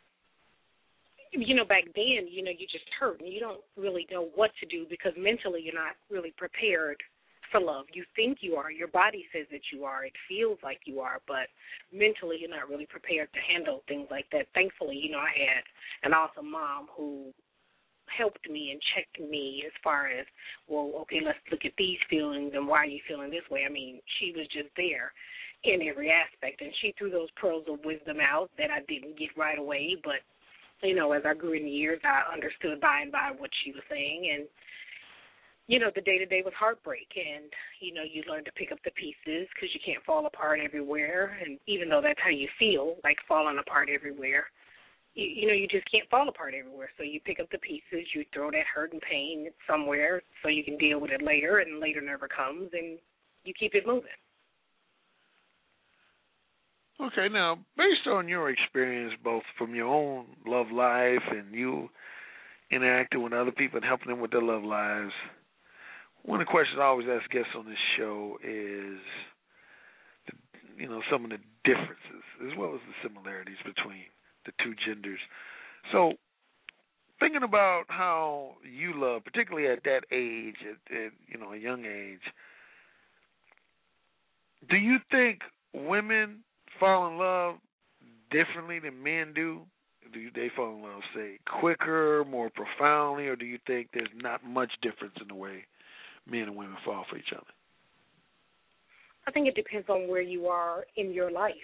Back then, you just hurt, and you don't really know what to do because mentally you're not really prepared for love. You think you are. Your body says that you are. It feels like you are, but mentally you're not really prepared to handle things like that. Thankfully, I had an awesome mom who helped me and checked me as far as, well, okay, let's look at these feelings and why are you feeling this way. I mean, she was just there in every aspect, and she threw those pearls of wisdom out that I didn't get right away, but, as I grew in the years, I understood by and by what she was saying, and, the day-to-day was heartbreak, and, you learn to pick up the pieces because you can't fall apart everywhere, and even though that's how you feel, like falling apart everywhere, you just can't fall apart everywhere, so you pick up the pieces, you throw that hurt and pain somewhere so you can deal with it later, and later never comes, and you keep it moving. Okay, now, based on your experience, both from your own love life and you interacting with other people and helping them with their love lives, one of the questions I always ask guests on this show is, some of the differences as well as the similarities between the two genders. So, thinking about how you love, particularly at that age, at a young age, do you think women fall in love differently than men do? Do they fall in love, say, quicker, more profoundly, or do you think there's not much difference in the way men and women fall for each other? I think it depends on where you are in your life,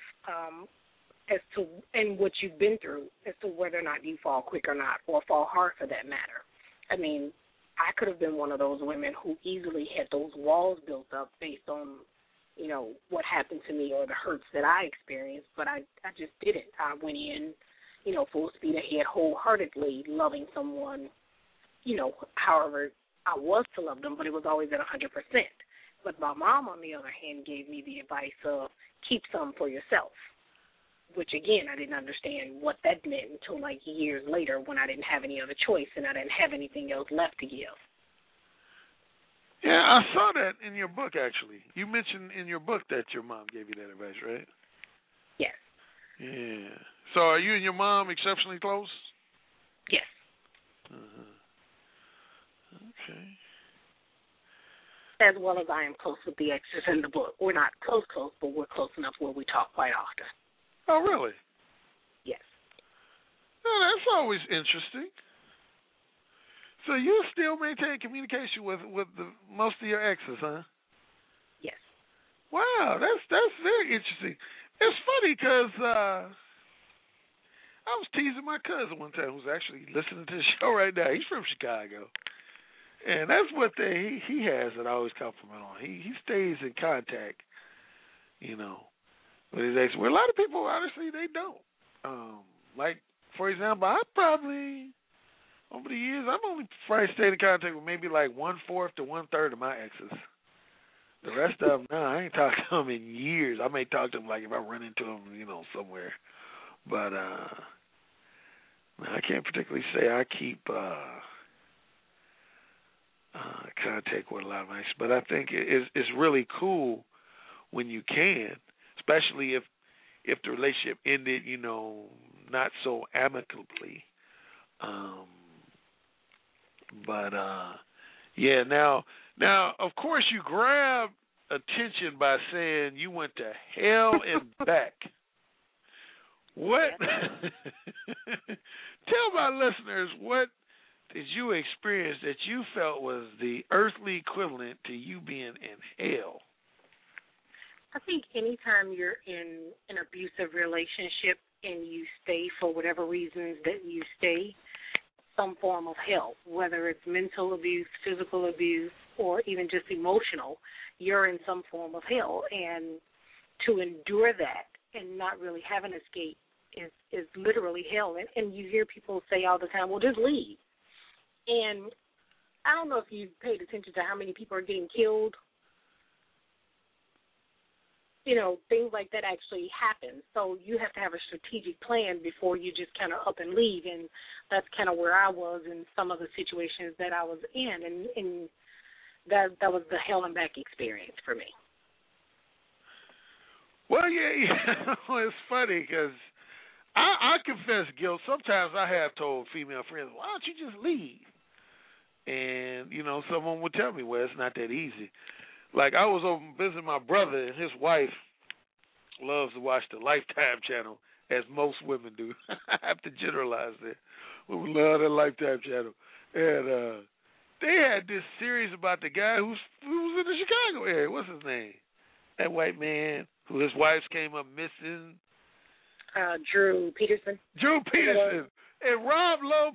and what you've been through, as to whether or not you fall quick or not, or fall hard for that matter. I mean, I could have been one of those women who easily had those walls built up based on what happened to me or the hurts that I experienced, but I just didn't. I went in, full speed ahead, wholeheartedly loving someone, however I was to love them, but it was always at 100%. But my mom, on the other hand, gave me the advice of keep some for yourself, which, again, I didn't understand what that meant until, like, years later when I didn't have any other choice and I didn't have anything else left to give. Yeah, I saw that in your book, actually. You mentioned in your book that your mom gave you that advice, right? Yes. Yeah. So are you and your mom exceptionally close? Yes. Okay. As well as I am close with the exes in the book. We're not close, but we're close enough where we talk quite often. Oh, really? Yes. Oh, that's always interesting. So you still maintain communication with most of your exes, huh? Yes. Wow, that's very interesting. It's funny because I was teasing my cousin one time who's actually listening to the show right now. He's from Chicago. And that's what he has that I always compliment on. He stays in contact, you know, with his ex. Where a lot of people, honestly, they don't. Like, for example, I probably, over the years, I've only probably stayed in contact with maybe like 1/4 to 1/3 of my exes. The rest of them, no, I ain't talked to them in years. I may talk to them like if I run into them, you know, somewhere. But I can't particularly say I keep contact with a lot of my exes. But I think it's really cool when you can, especially if the relationship ended, you know, not so amicably. Yeah, now, of course, you grab attention by saying you went to hell and back. What? Tell my listeners, what did you experience that you felt was the earthly equivalent to you being in hell? I think anytime you're in an abusive relationship and you stay for whatever reasons that you stay, some form of hell, whether it's mental abuse, physical abuse, or even just emotional, you're in some form of hell. And to endure that and not really have an escape is literally hell. And you hear people say all the time, well, just leave. And I don't know if you've paid attention to how many people are getting killed. You know, things like that actually happen. So you have to have a strategic plan before you just kind of up and leave. And that's kind of where I was in some of the situations that I was in. And that was the hell and back experience for me. Well, yeah. It's funny because I confess guilt. Sometimes I have told female friends, why don't you just leave? And, you know, someone would tell me, well, it's not that easy. Like, I was over visiting my brother, and his wife loves to watch the Lifetime channel, as most women do. I have to generalize that. We love the Lifetime channel. And they had this series about the guy who was in the Chicago area. What's his name? That white man who his wife came up missing. Drew Peterson. Drew Peterson. And Rob Lowe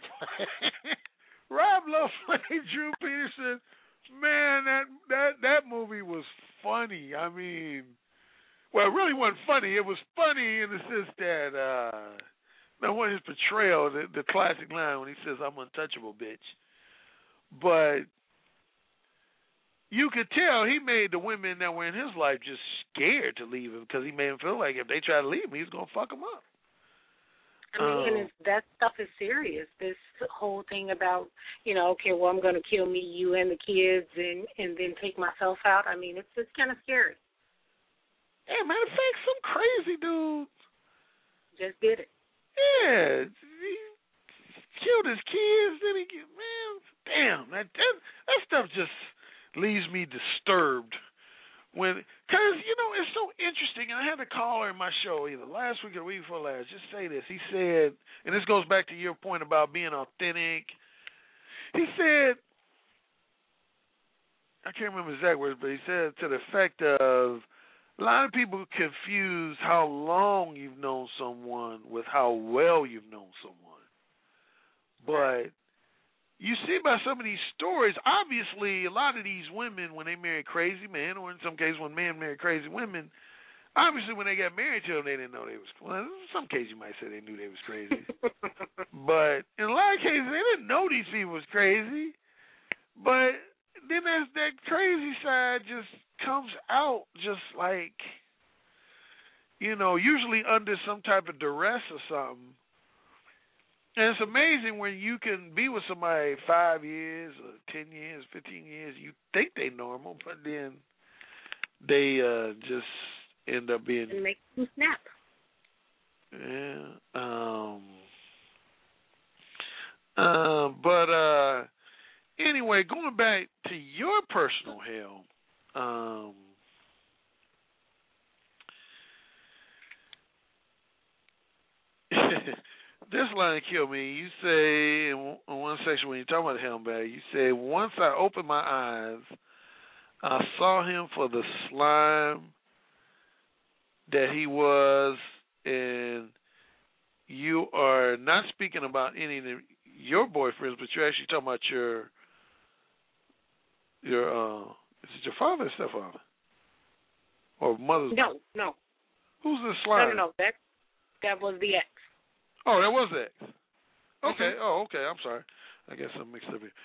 played Drew Peterson. Man, that movie was funny. I mean, well, it really wasn't funny. It was funny in the sense that, what his portrayal, the classic line when he says, I'm untouchable, bitch. But you could tell he made the women that were in his life just scared to leave him because he made them feel like if they try to leave him, he's going to fuck them up. I mean, and that stuff is serious. This whole thing about, you know, okay, well, I'm going to kill me, you, and the kids, and then take myself out. I mean, it's kind of scary. Yeah, matter of fact, some crazy dude just did it. Yeah, he killed his kids. Then damn, that stuff just leaves me disturbed. Because, you know, it's so interesting, and I had a caller in my show either last week or the week before last just say this. He said, and this goes back to your point about being authentic. He said, I can't remember the exact words, but he said to the effect of, a lot of people confuse how long you've known someone with how well you've known someone. But you see by some of these stories, obviously a lot of these women, when they marry crazy men, or in some cases when men marry crazy women, obviously when they got married to them, they didn't know they was, well, in some cases you might say they knew they was crazy. But in a lot of cases, they didn't know these people was crazy. But then there's that crazy side just comes out just like, you know, usually under some type of duress or something. And it's amazing when you can be with somebody 5 years or 10 years, 15 years, you think they're normal, but then they just end up being... And make them snap. Yeah. Anyway, going back to your personal hell, this line killed me. You say, in one section when you're talking about Hellbag, you say, once I opened my eyes, I saw him for the slime that he was, and you are not speaking about any of your boyfriends, but you're actually talking about your is it your father or stepfather? Or mother's? No. Who's this slide? No. That was the ex. Oh, that was the ex. Okay. Mm-hmm. Oh, okay. I'm sorry. I guess I'm mixed up here.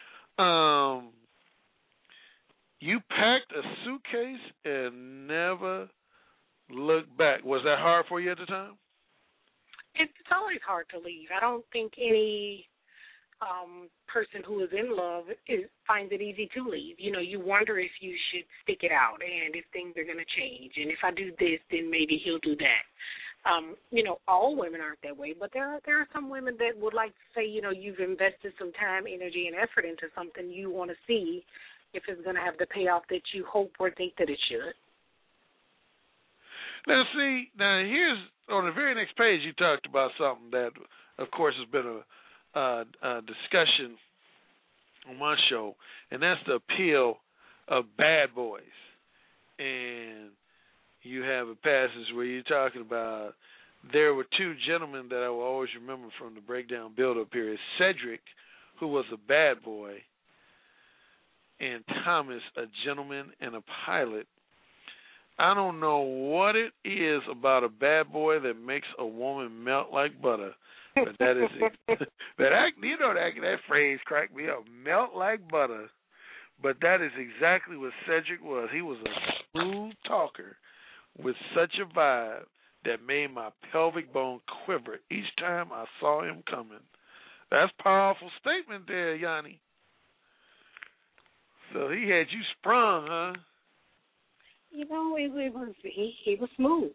You packed a suitcase and never looked back. Was that hard for you at the time? It's always hard to leave. I don't think any person who is in love finds it easy to leave. You know, you wonder if you should stick it out and if things are going to change. And if I do this, then maybe he'll do that. You know, all women aren't that way, but there are some women that would like to say, you know, you've invested some time, energy, and effort into something. You want to see if it's going to have the payoff that you hope or think that it should. Now, here's on the very next page you talked about something that, of course, has been a discussion on my show, and that's the appeal of bad boys. And you have a passage where you're talking about there were two gentlemen that I will always remember from the breakdown build-up period. Cedric, who was a bad boy, and Thomas, a gentleman and a pilot. I don't know what it is about a bad boy that makes a woman melt like butter, but that is it. That phrase cracked me up, melt like butter. But that is exactly what Cedric was. He was a smooth talker with such a vibe that made my pelvic bone quiver each time I saw him coming. That's a powerful statement there, Yanni. So he had you sprung, huh? You know, he was smooth.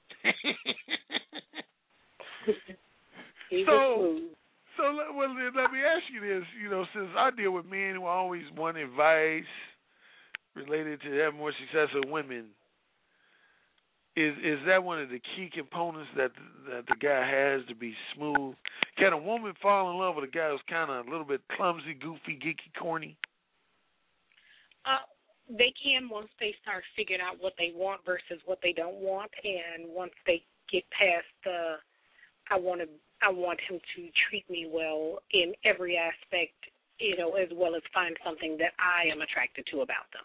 He was smooth. So let me ask you this. You know, since I deal with men who always want advice related to having more success with women, is that one of the key components that the guy has to be smooth? Can a woman fall in love with a guy who's kind of a little bit clumsy, goofy, geeky, corny? They can once they start figuring out what they want versus what they don't want, and once they get past the I want him to treat me well in every aspect, you know, as well as find something that I am attracted to about them.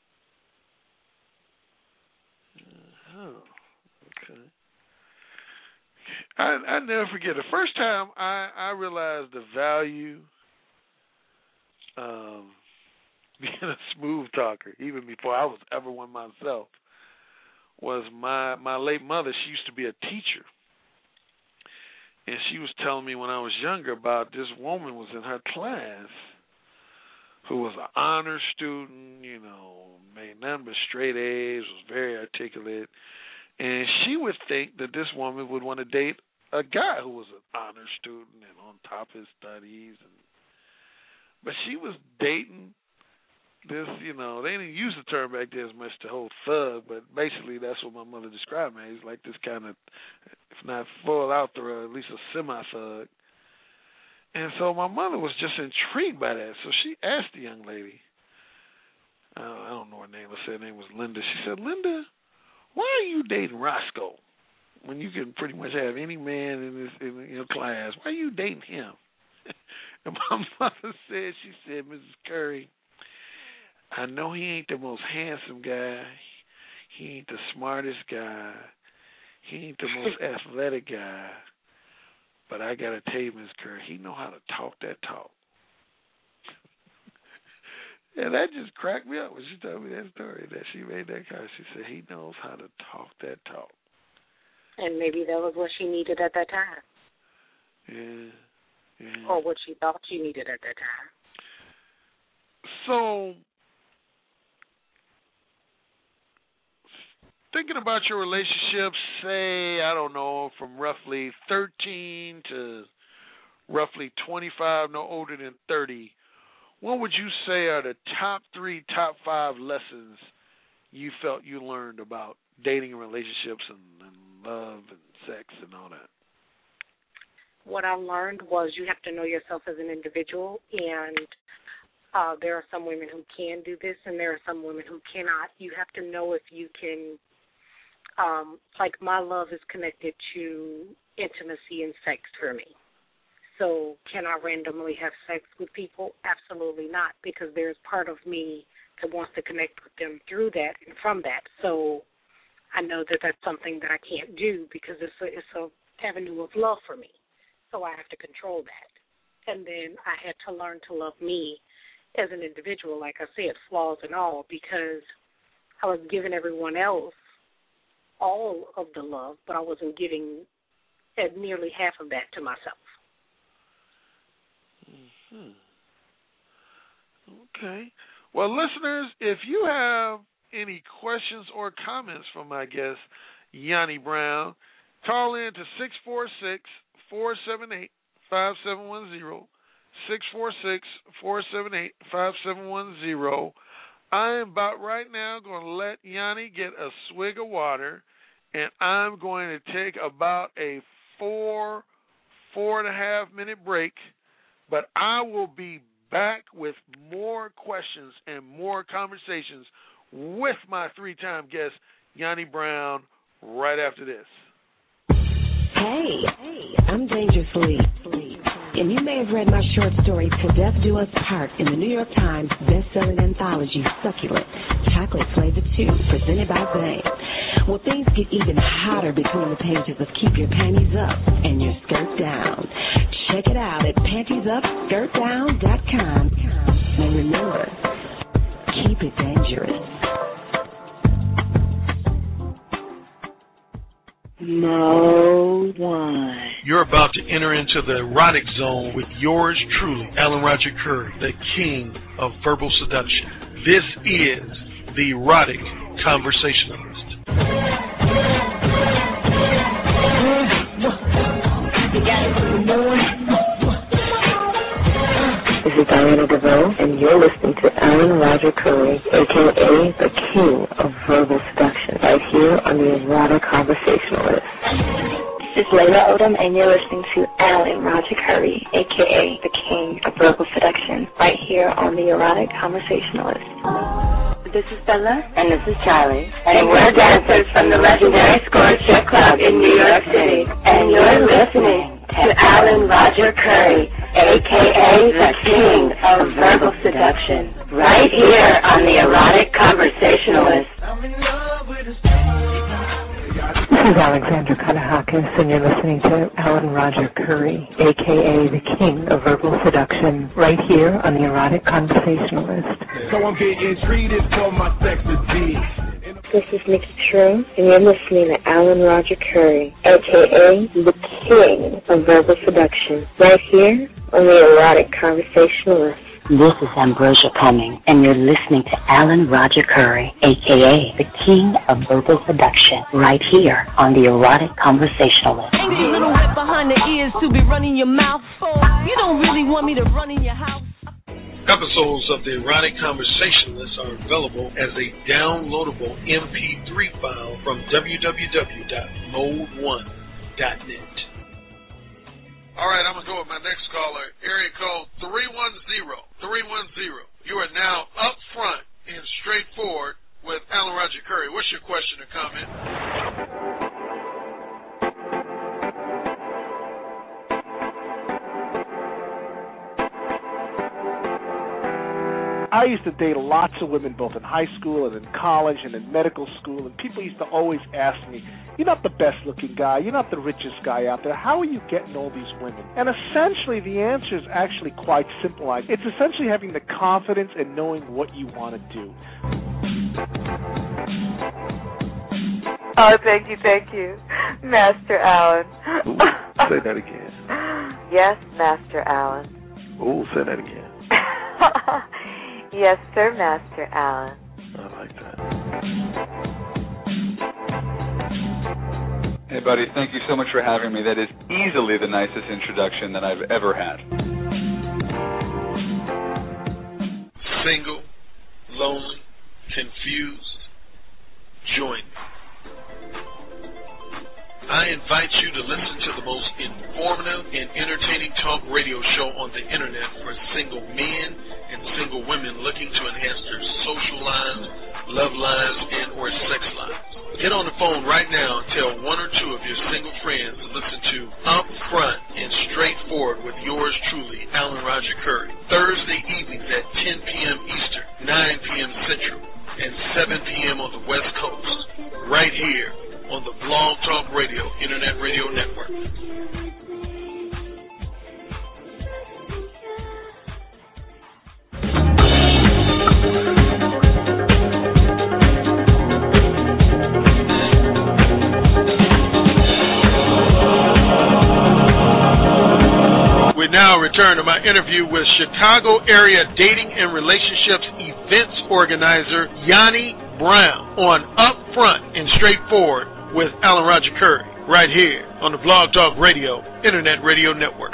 Oh, okay. I never forget the first time I realized the value of being a smooth talker, even before I was ever one myself, was my late mother. She used to be a teacher. And she was telling me when I was younger about this woman was in her class who was an honor student, you know, made nothing but straight A's, was very articulate. And she would think that this woman would want to date a guy who was an honor student and on top of his studies. But she was dating this, you know, they didn't use the term back then as much, the whole thug, but basically that's what my mother described me. He's like this kind of, if not full out thug, at least a semi-thug. And so my mother was just intrigued by that. So she asked the young lady, I don't know her name, let's say her name was Linda. She said, Linda, why are you dating Roscoe when you can pretty much have any man in your class? Why are you dating him? And my mother said, Mrs. Curry, I know he ain't the most handsome guy. He ain't the smartest guy. He ain't the most athletic guy. But I got to tell you, Ms. Curry, he know how to talk that talk. And that just cracked me up when she told me that story, that she made that comment. She said, he knows how to talk that talk. And maybe that was what she needed at that time. Yeah. Or what she thought she needed at that time. So, thinking about your relationship, say, I don't know, from roughly 13 to roughly 25, no older than 30, what would you say are the top 3, top 5 lessons you felt you learned about dating and relationships and love and sex and all that? What I learned was you have to know yourself as an individual, and there are some women who can do this, and there are some women who cannot. You have to know if you can, like my love is connected to intimacy and sex for me. So can I randomly have sex with people? Absolutely not, because there's part of me that wants to connect with them through that and from that. So I know that that's something that I can't do because it's a avenue of love for me. So I have to control that. And then I had to learn to love me as an individual, like I said, flaws and all, because I was giving everyone else all of the love, but I wasn't giving nearly half of that to myself. Mm-hmm. Okay. Well, listeners, if you have any questions or comments from my guest, Yanni Brown, call in to 646-478-5710, 646-478-5710. I am about right now going to let Yanni get a swig of water, and I'm going to take about a 4.5 minute break, but I will be back with more questions and more conversations with my three-time guest, Yanni Brown, right after this. Hey, I'm Dangerously, and you may have read my short story, Till Death Do Us Part, in the New York Times best-selling anthology, Succulent, Chocolate Flavor 2, presented by Bang. Well, things get even hotter between the pages of Keep Your Panties Up and Your Skirt Down. Check it out at pantiesupskirtdown.com. And remember, keep it dangerous. Mode 1. You're about to enter into the erotic zone with yours truly, Alan Roger Curry, the king of verbal seduction. This is the Erotic Conversationalist. This is Diana DeVoe, and you're listening to Alan Roger Curry, a.k.a. the King of Verbal Seduction, right here on the Erotic Conversationalist. This is Layla Odom, and you're listening to Alan Roger Curry, a.k.a. the King of Verbal Seduction, right here on the Erotic Conversationalist. This is Bella. And this is Charlie. And we're dancers from the legendary Score Check Club in New York City. And you're listening to Alan Roger Curry, a.k.a. the King of Verbal Seduction, right here on the Erotic Conversationalist. This is Alexandra Kadahakis, and you're listening to Alan Roger Curry, a.k.a. the King of Verbal Seduction, right here on the Erotic Conversationalist. So I'm getting treated for my sexy. This is Nikki True, and you're listening to Alan Roger Curry, a.k.a. the King of Verbal Seduction, right here on the Erotic Conversationalist. This is Ambrosia Cumming, and you're listening to Alan Roger Curry, a.k.a. the King of Verbal Seduction, right here on the Erotic Conversationalist. Ain't you little wet behind the ears to be running your mouth for? You don't really want me to run in your house. Episodes of the Erotic Conversationalist are available as a downloadable MP3 file from www.mode1.net. All right, I'm going to go with my next caller, area code 310. You are now up front and straightforward with Alan Roger Curry. What's your question or comment? I used to date lots of women both in high school and in college and in medical school, and people used to always ask me, you're not the best-looking guy, you're not the richest guy out there, how are you getting all these women? And essentially the answer is actually quite simple. It's essentially having the confidence and knowing what you want to do. Oh, thank you, Master Alan. Ooh, say that again. Yes, Master Alan. Ooh, say that again. Yes, sir, Master Alan. I like that. Hey, buddy, thank you so much for having me. That is easily the nicest introduction that I've ever had. Single, lonely, confused, join me. I invite you to listen to the most informative and entertaining talk radio show on the internet for single men and single women looking to enhance their social lives, love lives, and or sex lives. Get on the phone right now and tell one or two of your single friends to listen to return to my interview with Chicago area dating and relationships events organizer Yanni Brown on Upfront and Straightforward with Alan Roger Curry right here on the Blog Talk Radio Internet Radio Network.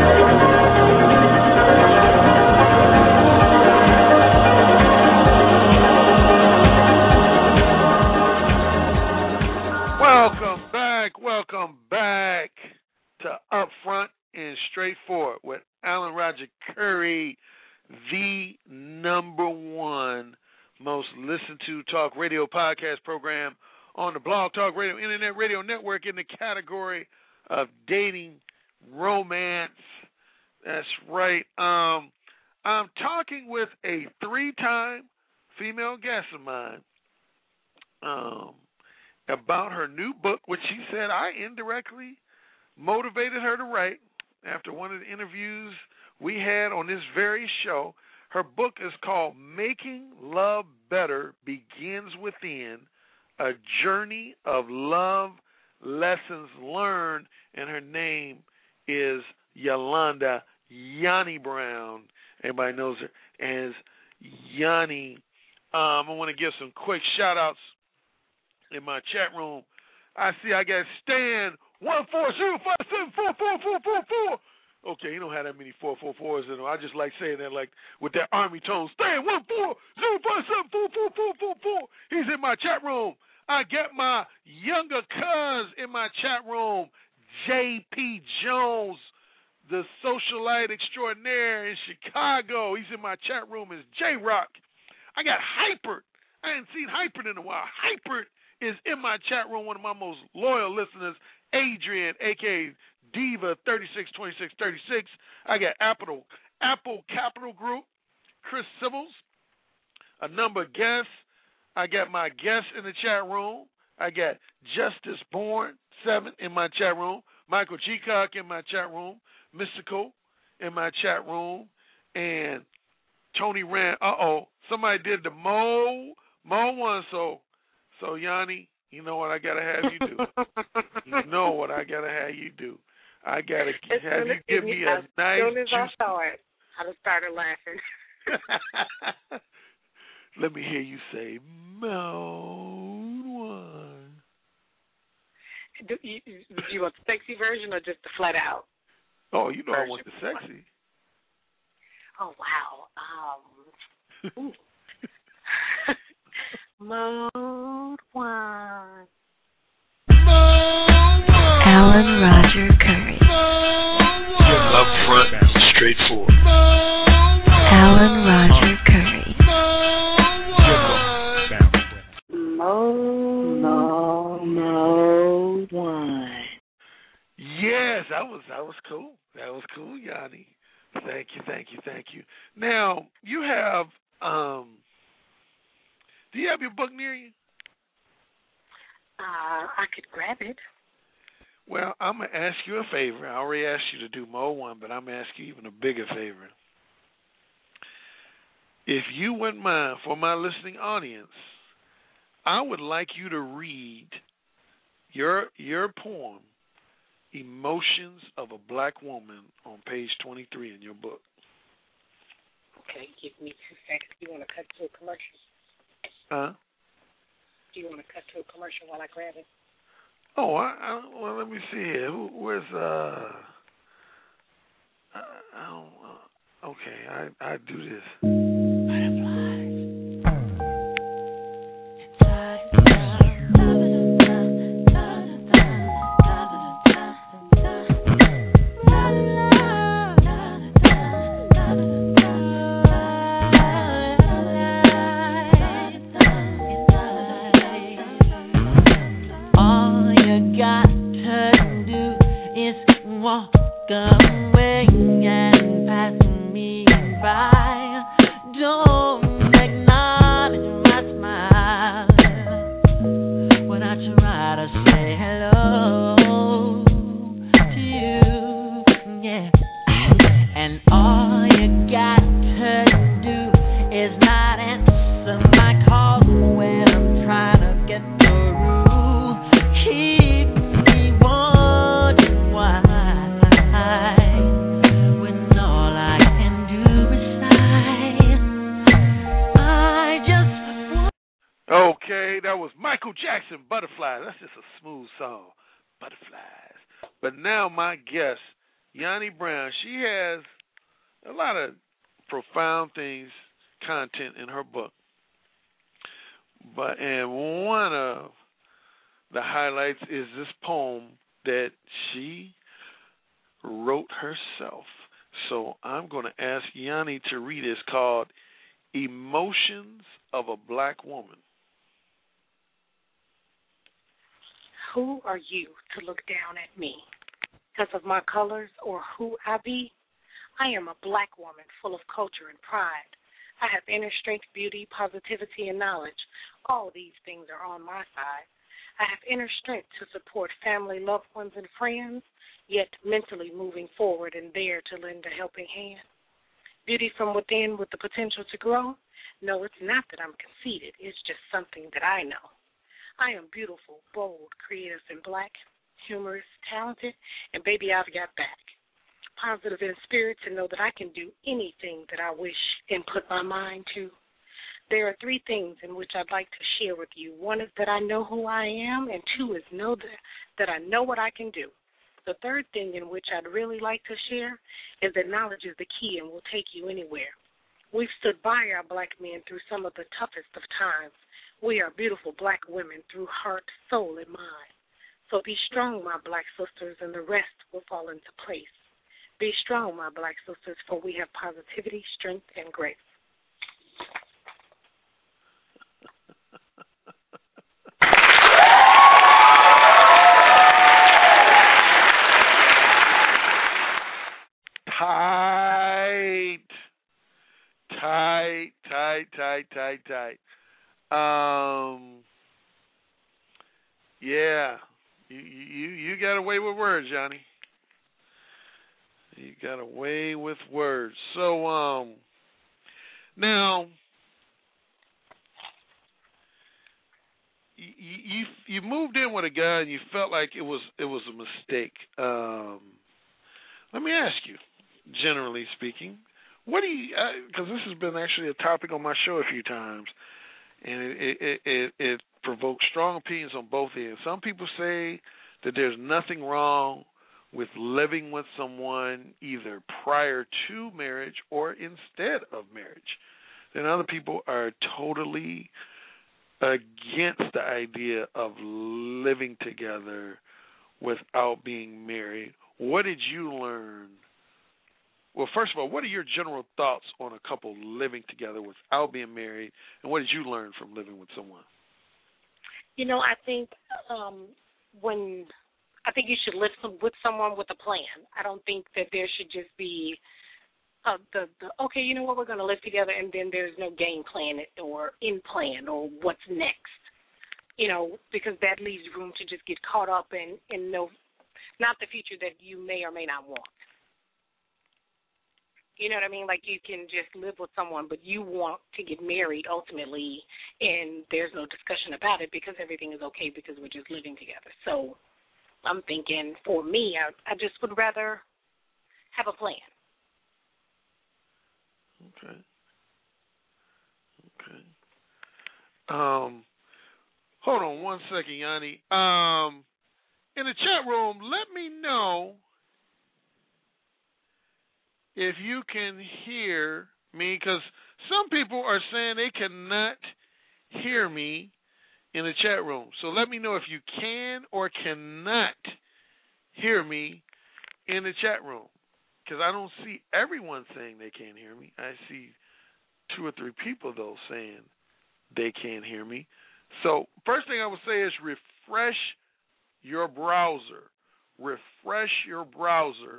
Welcome back to Upfront and Straightforward with Alan Roger Curry, the #1 most listened to talk radio podcast program on the Blog Talk Radio Internet Radio Network in the category of dating romance. That's right. I'm talking with a 3-time female guest of mine about her new book, which she said I indirectly motivated her to write after one of the interviews we had on this very show. Her book is called Making Love Better Begins Within, A Journey of Love Lessons Learned, and her name is Yolanda Yanni Brown. Everybody knows her as Yanni. I want to give some quick shout-outs in my chat room. I see I got Stan 14057444444. Okay, you don't have that many 444s in them. I just like saying that like with that army tone. Stan 14057444444. He's in my chat room. I got my younger cuz in my chat room, J.P. Jones, the socialite extraordinaire in Chicago. He's in my chat room as J-Rock. I got Hyper. I hadn't seen Hyper in a while. Hyper is in my chat room, one of my most loyal listeners, Adrian, a.k.a. Diva 362636. I got Apple Capital Group, Chris Sibbles, a number of guests. I got my guests in the chat room. I got Justice Born 7 in my chat room, Michael G-Cock in my chat room, Mystical in my chat room, and Tony Rand. Somebody did the Mo one, so Yanni, you know what I gotta have you do. You know what I gotta have you do. I gotta have you give me a nice. As soon as I saw it, I just started laughing. Let me hear you say Mode 1. Do you want the sexy version or just the flat out? Oh, you know I want the sexy. Oh wow. Mode 1. Alan Roger Curry. Upfront, straightforward. Alan Roger Curry. Mode 1. Yes, that was cool. That was cool, Yanni. Thank you. Now, you have do you have your book near you? I could grab it. Well, I'm going to ask you a favor. I already asked you to do Mode 1, but I'm going to ask you even a bigger favor. If you wouldn't mind, for my listening audience, I would like you to read your poem, Emotions of a Black Woman, on page 23 in your book. Okay, give me 2 seconds. You want to cut to a commercial? Huh? Do you want to cut to a commercial while I grab it? Oh, well, let me see here. Where's okay, I do this. When all That was Michael Jackson, Butterflies. That's just a smooth song, Butterflies. But now my guest, Yanni Brown, she has a lot of profound content in her book. And one of the highlights is this poem that she wrote herself. So I'm going to ask Yanni to read it. It's called Emotions of a Black Woman. Who are you to look down at me? Because of my colors or who I be? I am a black woman full of culture and pride. I have inner strength, beauty, positivity, and knowledge. All these things are on my side. I have inner strength to support family, loved ones, and friends, yet mentally moving forward and there to lend a helping hand. Beauty from within with the potential to grow? No, it's not that I'm conceited. It's just something that I know. I am beautiful, bold, creative, and black, humorous, talented, and baby, I've got back. Positive in spirit to know that I can do anything that I wish and put my mind to. There are 3 things in which I'd like to share with you. 1 is that I know who I am, and 2 is know that I know what I can do. The 3rd thing in which I'd really like to share is that knowledge is the key and will take you anywhere. We've stood by our black men through some of the toughest of times. We are beautiful black women through heart, soul, and mind. So be strong, my black sisters, and the rest will fall into place. Be strong, my black sisters, for we have positivity, strength, and grace. Tight. Yeah, you got away with words, Johnny. You got away with words. So now you moved in with a guy and you felt like it was a mistake. Let me ask you, generally speaking, what do you? Because this has been actually a topic on my show a few times, and it provokes strong opinions on both ends. Some people say that there's nothing wrong with living with someone either prior to marriage or instead of marriage. Then other people are totally against the idea of living together without being married. What did you learn? Well, first of all, what are your general thoughts on a couple living together without being married, and what did you learn from living with someone? I think I think you should live with someone with a plan. I don't think that there should just be okay, you know what, we're going to live together, and then there's no game plan or in plan or what's next, because that leaves room to just get caught up in not the future that you may or may not want. You know what I mean? Like, you can just live with someone, but you want to get married ultimately, and there's no discussion about it because everything is okay because we're just living together. So I'm thinking, for me, I just would rather have a plan. Okay. Hold on one second, Yanni. In the chat room, let me know if you can hear me, because some people are saying they cannot hear me in the chat room. So let me know if you can or cannot hear me in the chat room, because I don't see everyone saying they can't hear me. I see 2 or 3 people, though, saying they can't hear me. So first thing I would say is refresh your browser. Refresh your browser.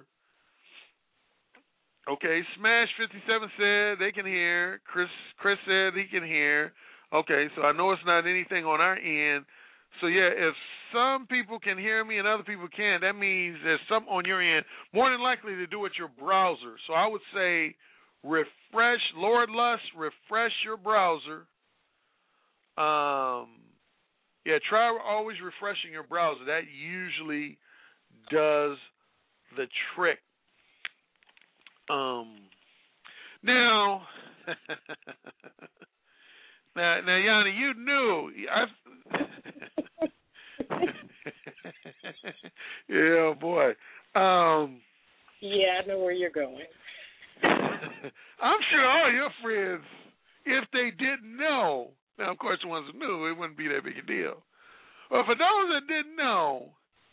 Okay, Smash 57 said they can hear. Chris said he can hear. Okay, so I know it's not anything on our end. So yeah, if some people can hear me and other people can't, that means there's something on your end. More than likely to do with your browser. So I would say refresh, Lord Lust, refresh your browser. Yeah, try always refreshing your browser. That usually does the trick. Now Now, Yanni, you knew. Yeah, boy. Yeah, I know where you're going. I'm sure all your friends, if they didn't know, now, of course, the ones who knew, it wouldn't be that big a deal. But for those that didn't know,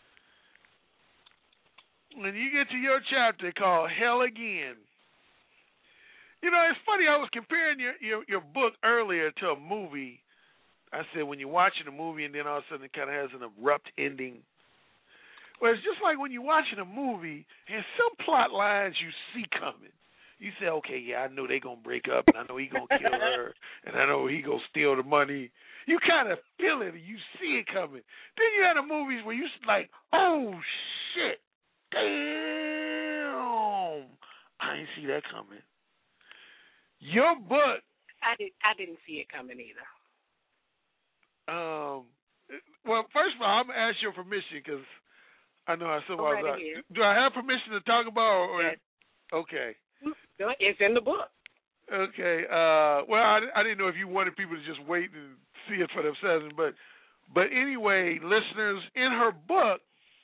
when you get to your chapter called Hell Again, you know, it's funny, I was comparing your book earlier to a movie. I said when you're watching a movie and then all of a sudden it kind of has an abrupt ending. Well, it's just like when you're watching a movie and some plot lines you see coming. You say, okay, yeah, I know they're going to break up, and I know he's going to kill her, and I know he's going to steal the money. You kind of feel it, and you see it coming. Then you have the movies where you like, oh, shit, damn, I didn't see that coming. Your book. I didn't see it coming either. Well, first of all, I'm going to ask your permission because I know I said Go right ahead. Do I have permission to talk about or Yes. Okay. It's in the book. Okay. Well, I didn't know if you wanted people to just wait and see it for themselves, but anyway, listeners, in her book,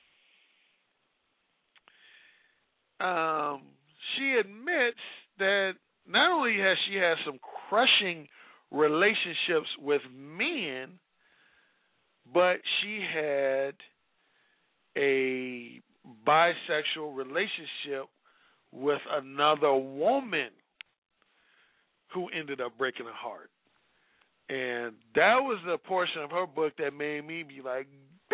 she admits that not only has she had some crushing relationships with men, but she had a bisexual relationship with another woman who ended up breaking her heart. And that was the portion of her book that made me be like,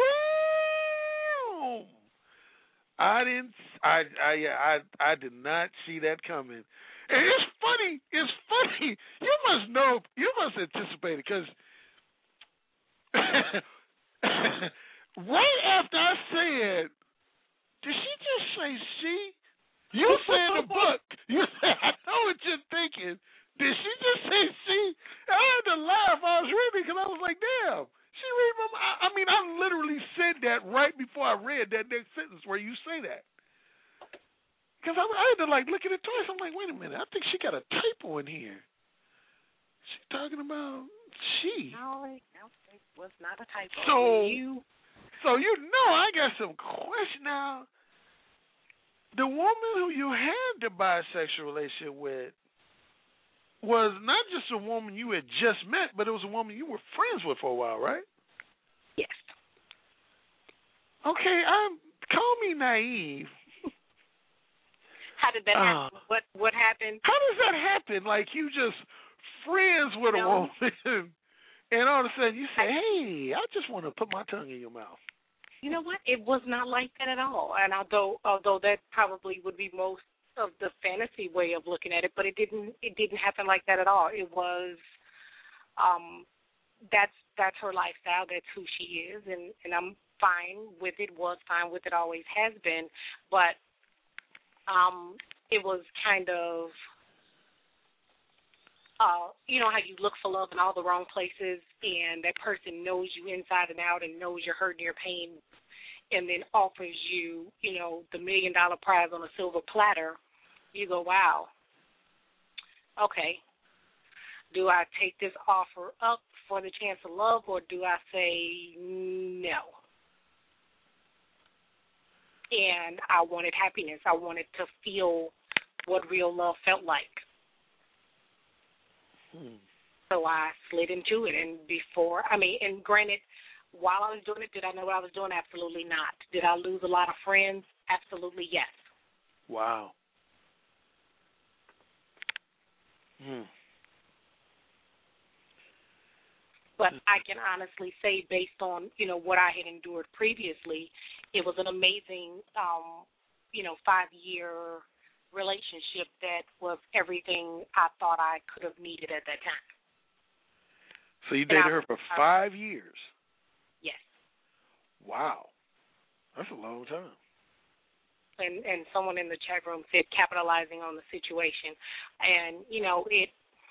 damn! I did not see that coming. And it's funny. You must know, you must anticipate it, because right after I said, did she just say she? You say in the book, you say, I know what you're thinking. Did she just say she? I had to laugh. I was reading because I was like, damn. She read my mind. I mean, I literally said that right before I read that next sentence where you say that. Because I had to like look at it twice. I'm like, wait a minute. I think she got a typo in here. She talking about she. No, it was not a typo. So you know I got some question now. The woman who you had the bisexual relationship with was not just a woman you had just met, but it was a woman you were friends with for a while, right? Yes. Okay, call me naive. How did that happen? What happened? How does that happen? Like you just friends with a woman, and all of a sudden you say, "Hey, I just want to put my tongue in your mouth." You know what? It was not like that at all. And although that probably would be most of the fantasy way of looking at it, but it didn't happen like that at all. It was that's her lifestyle, that's who she is, and I'm fine with it, was fine with it, always has been. But it was kind of you know how you look for love in all the wrong places, and that person knows you inside and out and knows your hurt and your pain, and then offers you, you know, the $1 million prize on a silver platter. You go, wow. Okay. Do I take this offer up for the chance of love, or do I say no? And I wanted happiness. I wanted to feel what real love felt like. So I slid into it, and and granted, while I was doing it, did I know what I was doing? Absolutely not. Did I lose a lot of friends? Absolutely yes. Wow. But I can honestly say, based on, you know, what I had endured previously, it was an amazing, 5-year relationship that was everything I thought I could have needed at that time. So you dated her for 5 years? Yes. Wow. That's a long time. And someone in the chat room said capitalizing on the situation. And, you know, it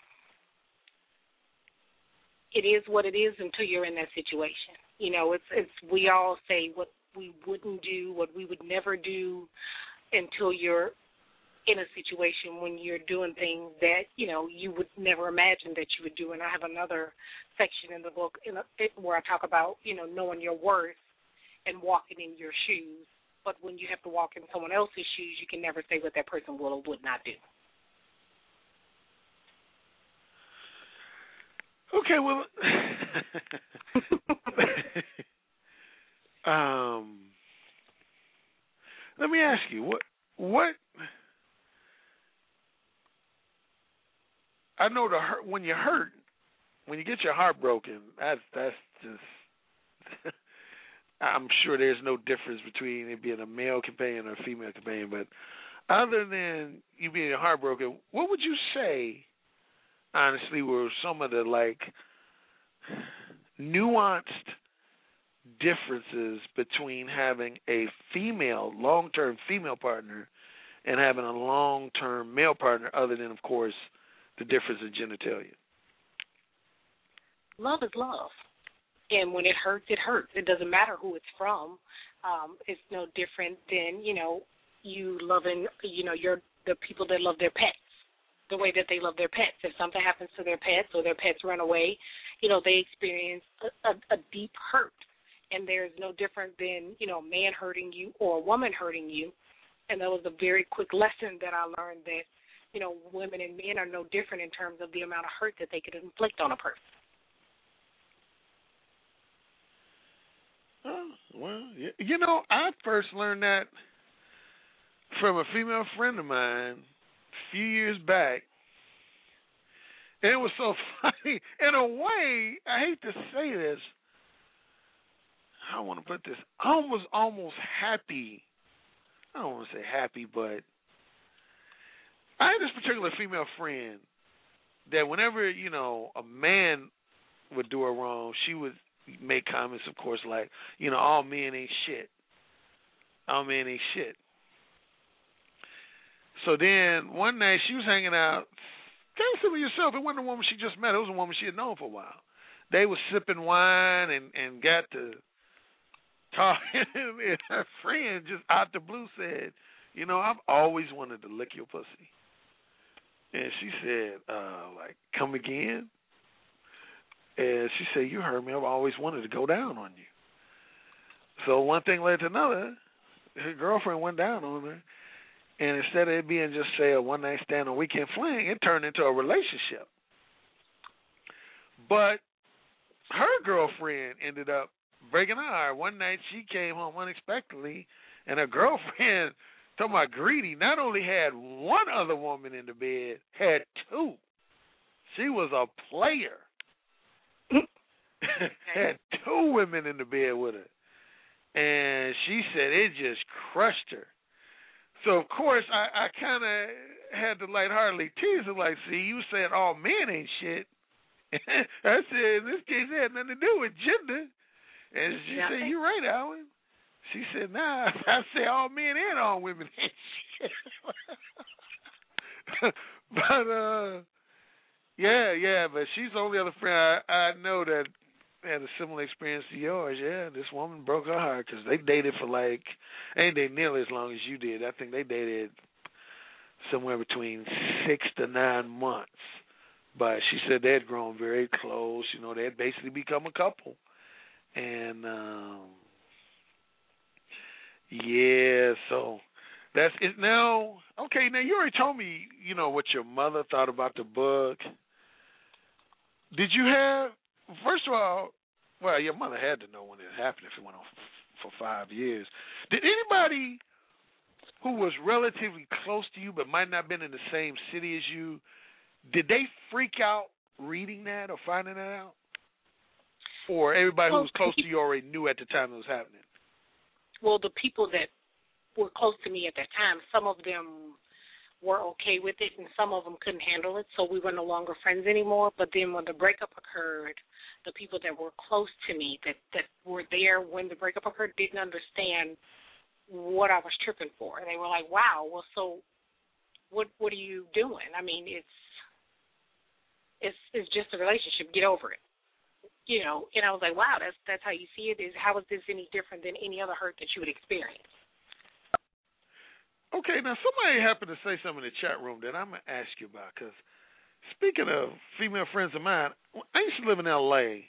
is what it is until you're in that situation. You know, it's we all say what we wouldn't do, what we would never do until you're in a situation when you're doing things that, you know, you would never imagine that you would do. And I have another section in the book where I talk about, you know, knowing your worth and walking in your shoes. But when you have to walk in someone else's shoes, you can never say what that person will or would not do. Okay, well, let me ask you, what I know the hurt, when you're hurt, when you get your heart broken, that's just I'm sure there's no difference between it being a male companion or a female companion, but other than you being heartbroken, what would you say, honestly, were some of the, like, nuanced differences between having a female, long-term female partner and having a long-term male partner, other than, of course, the difference in genitalia? Love is love. And when it hurts, it hurts. It doesn't matter who it's from. It's no different than, you know, you loving, you know, the people that love their pets, the way that they love their pets. If something happens to their pets or their pets run away, you know, they experience a deep hurt. And there's no different than, you know, a man hurting you or a woman hurting you. And that was a very quick lesson that I learned, that, you know, women and men are no different in terms of the amount of hurt that they could inflict on a person. Oh, well, you know, I first learned that from a female friend of mine a few years back. And it was so funny. In a way, I hate to say this, I want to put this, I was almost happy. I don't want to say happy, but I had this particular female friend that whenever, you know, a man would do her wrong, she would make comments, of course, like, you know, all men ain't shit. All men ain't shit. So then one night she was hanging out. Tell some of yourself, it wasn't a woman she just met. It was a woman she had known for a while. They was sipping wine and got to talking, and her friend just out the blue said, you know, I've always wanted to lick your pussy. And she said, like, come again? And she said, you heard me, I've always wanted to go down on you. So one thing led to another. Her girlfriend went down on her. And instead of it being just, say, a one-night stand or weekend fling, it turned into a relationship. But her girlfriend ended up breaking her heart. One night she came home unexpectedly, and her girlfriend, talking about greedy, not only had one other woman in the bed, had two. She was a player. Had two women in the bed with her. And she said it just crushed her. So, of course, I kind of had to lightheartedly tease her, like, see, you said all men ain't shit. I said, in this case, it had nothing to do with gender. And she said, you're right, Alan. She said, nah, I say all men and all women ain't shit. But, yeah, but she's the only other friend I know that had a similar experience to yours. Yeah, this woman broke her heart because they dated for ain't they nearly as long as you did. I think they dated somewhere between 6 to 9 months. But she said they had grown very close. You know, they had basically become a couple. And, yeah, so that's it. Now, okay, now you already told me, you know, what your mother thought about the book. Did you have, first of all, well, your mother had to know when it happened if it went on for 5 years. Did anybody who was relatively close to you but might not have been in the same city as you, did they freak out reading that or finding that out? Or everybody who was close to you already knew at the time it was happening? Well, the people that were close to me at that time, some of them were okay with it and some of them couldn't handle it, so we were no longer friends anymore. But then when the breakup occurred, the people that were close to me that were there when the breakup occurred didn't understand what I was tripping for. And they were like, wow, well, so what are you doing? I mean, it's just a relationship. Get over it. You know, and I was like, wow, that's how you see it. How is this any different than any other hurt that you would experience? Okay, now somebody happened to say something in the chat room that I'm going to ask you about, because speaking of female friends of mine, I used to live in L.A.,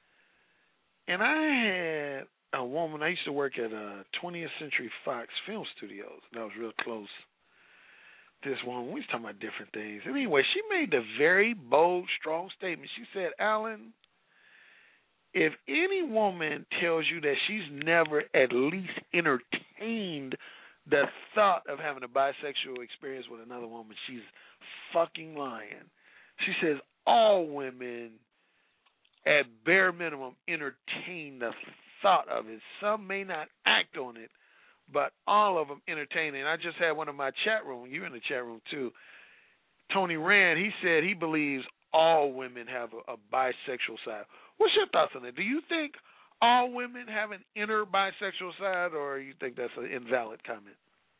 and I had a woman. I used to work at 20th Century Fox Film Studios, and I was real close to this woman. We was talking about different things. Anyway, she made the very bold, strong statement. She said, Alan, if any woman tells you that she's never at least entertained the thought of having a bisexual experience with another woman, she's fucking lying. She says all women, at bare minimum, entertain the thought of it. Some may not act on it, but all of them entertain it. And I just had one of my chat room, you're in the chat room too, Tony Rand, he said he believes all women have a bisexual side. What's your thoughts on that? Do you think all women have an inner bisexual side, or you think that's an invalid comment?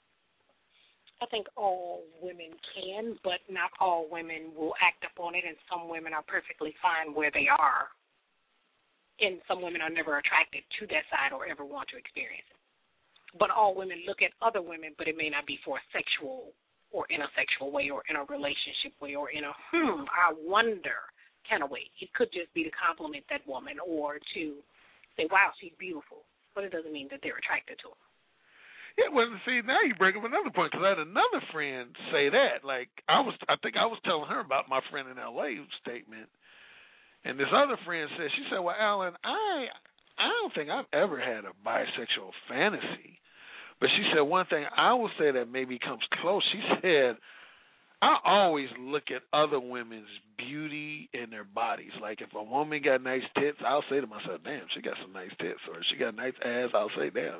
I think all women can, but not all women will act upon it, and some women are perfectly fine where they are, and some women are never attracted to that side or ever want to experience it. But all women look at other women, but it may not be for a sexual or in a sexual way or in a relationship way or in a, I wonder kind of way. It could just be to compliment that woman or to say, wow, she's beautiful, but it doesn't mean that they're attracted to her. Yeah, well, see, now you bring up another point, because I had another friend say that. Like, I think I was telling her about my friend in L.A. statement, and this other friend said, she said, well, Alan, I don't think I've ever had a bisexual fantasy. But she said one thing I will say that maybe comes close. She said, I always look at other women's beauty in their bodies. Like, if a woman got nice tits, I'll say to myself, damn, she got some nice tits. Or if she got a nice ass, I'll say, damn,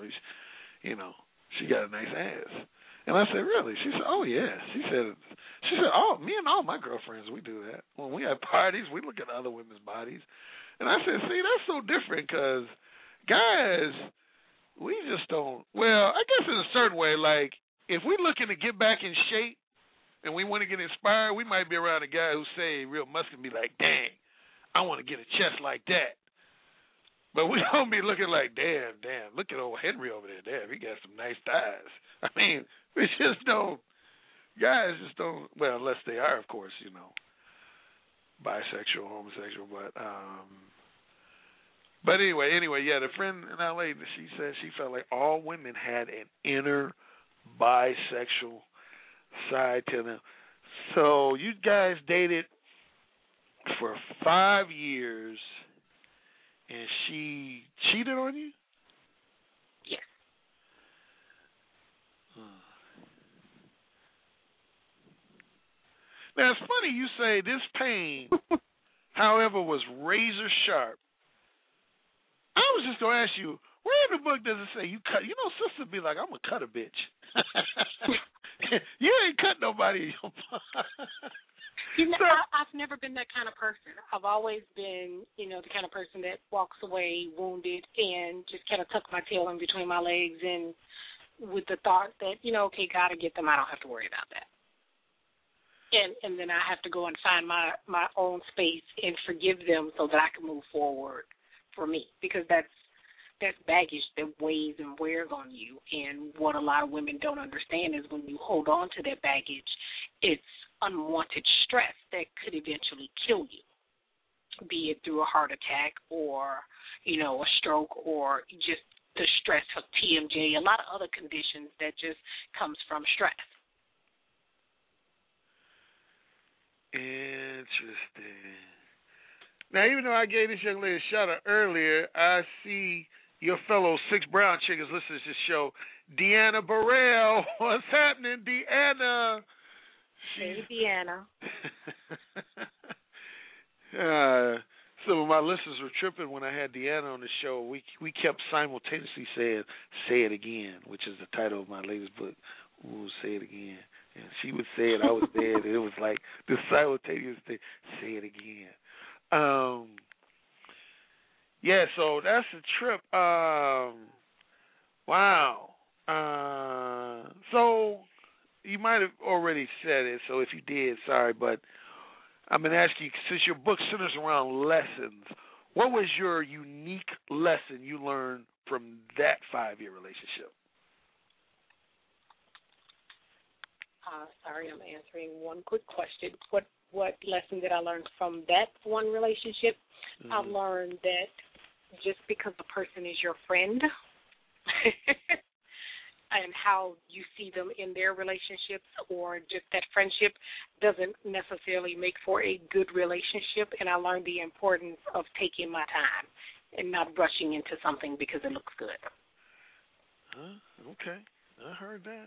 she got a nice ass. And I said, really? She said, oh, yeah. She said, oh, me and all my girlfriends, we do that. When we have parties, we look at other women's bodies. And I said, see, that's so different, because guys, we just don't, well, I guess in a certain way, like, if we're looking to get back in shape and we want to get inspired, we might be around a guy who say real muscular and be like, dang, I want to get a chest like that. But we don't be looking like, damn, look at old Henry over there. Damn, he got some nice thighs. I mean, we just don't, guys just don't, well, unless they are, of course, bisexual, homosexual, but anyway, yeah, the friend in L.A., she said she felt like all women had an inner bisexual side to them. So you guys dated for 5 years, and she cheated on you? Yes. Now, it's funny you say this pain, however, was razor sharp. I was just going to ask you, where in the book does it say you cut? Sisters be like, I'm going to cut a bitch. You ain't cut nobody. I've never been that kind of person. I've always been, the kind of person that walks away wounded and just kind of tuck my tail in between my legs, and with the thought that, okay, God will get them. I don't have to worry about that. And then I have to go and find my own space and forgive them so that I can move forward for me, because that's baggage that weighs and wears on you. And what a lot of women don't understand is when you hold on to that baggage, it's unwanted stress that could eventually kill you, be it through a heart attack or, a stroke, or just the stress of TMJ, a lot of other conditions that just comes from stress. Interesting. Now, even though I gave this young lady a shout out earlier, I see your fellow Six Brown chick is listening to this show. Deanna Burrell. What's happening, Deanna? Hey, Deanna. Some of my listeners were tripping when I had Deanna on the show. We kept simultaneously saying, say it again, which is the title of my latest book. Ooh, say it again. And she would say it, I was there, and it was like the simultaneous thing, say it again. Yeah, so that's a trip. Wow. So you might have already said it, so if you did, sorry, but I'm going to ask you, since your book centers around lessons, what was your unique lesson you learned from that 5-year relationship? Sorry, I'm answering one quick question. What lesson did I learn from that one relationship? I learned that just because the person is your friend and how you see them in their relationships or just that friendship doesn't necessarily make for a good relationship. And I learned the importance of taking my time and not rushing into something because it looks good. Okay. I heard that.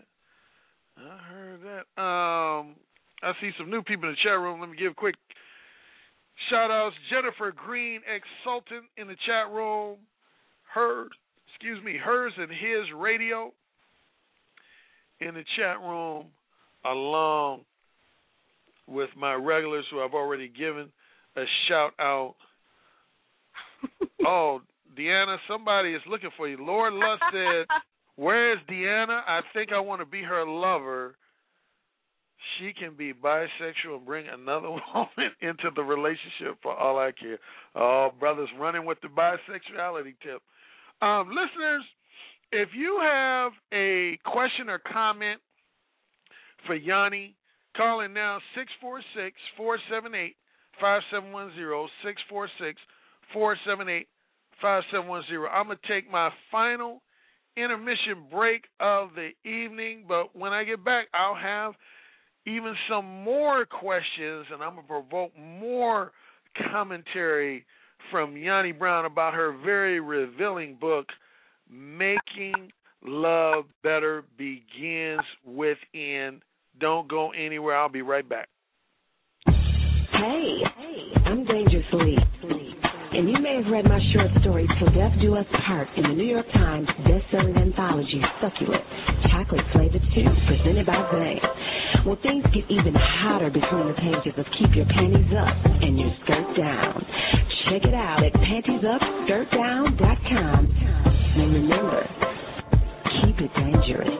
I see some new people in the chat room. Let me give quick shout-outs. Jennifer Green, Exultant in the chat room. Hers and His Radio in the chat room, along with my regulars who I've already given a shout-out. Oh, Deanna, somebody is looking for you. Lord Lust said, where's Deanna? I think I want to be her lover. She can be bisexual and bring another woman into the relationship for all I care. Oh, brothers running with the bisexuality tip. Listeners, if you have a question or comment for Yanni, call in now 646-478-5710, 646-478-5710. I'm going to take my final intermission break of the evening, but when I get back, I'll have even some more questions, and I'm going to provoke more commentary from Yanni Brown about her very revealing book, Making Love Better Begins Within. Don't go anywhere. I'll be right back. Hey, I'm Dangerously. And you may have read my short story, Till Death Do Us Part, in the New York Times best-selling anthology, Succulent, Chocolate Flavor 2, presented by Zane. Well, things get even hotter between the pages of Keep Your Panties Up and Your Skirt Down. Check it out at pantiesupskirtdown.com. And remember, keep it dangerous.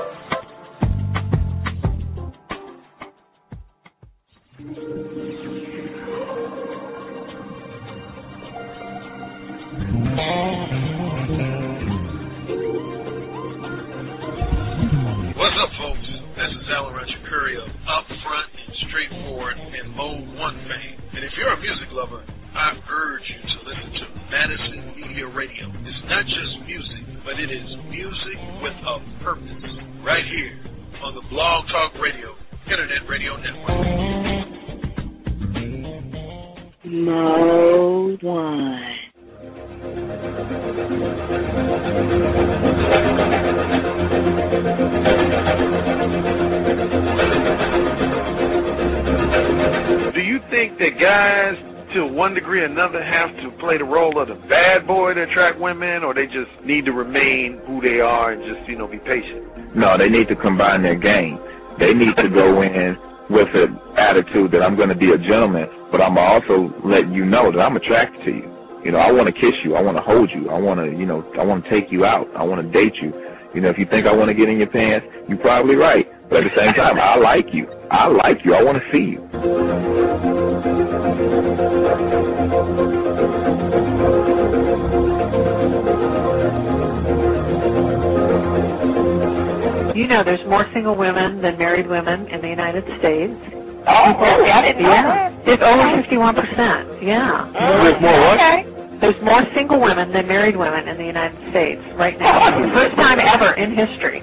What's up, folks? This is Alan Roger Curry of Upfront and Straightforward and Mode 1 fame. And if you're a music lover, I urge you to listen to Madison Media Radio. It's not just music, but it is music with a purpose. Right here on the Blog Talk Radio, Internet Radio Network. Mode 1. Do you think that guys, to one degree or another, have to play the role of the bad boy to attract women, or they just need to remain who they are and just, be patient? No, they need to combine their game. They need to go in with an attitude that I'm going to be a gentleman, but I'm also letting you know that I'm attracted to you. I want to kiss you. I want to hold you. I want to, I want to take you out. I want to date you. If you think I want to get in your pants, you're probably right. But at the same time, I like you. I want to see you. There's more single women than married women in the United States. I didn't know that. It's over 51%. Yeah. There's more what? Okay. There's more single women than married women in the United States right now. First time ever in history.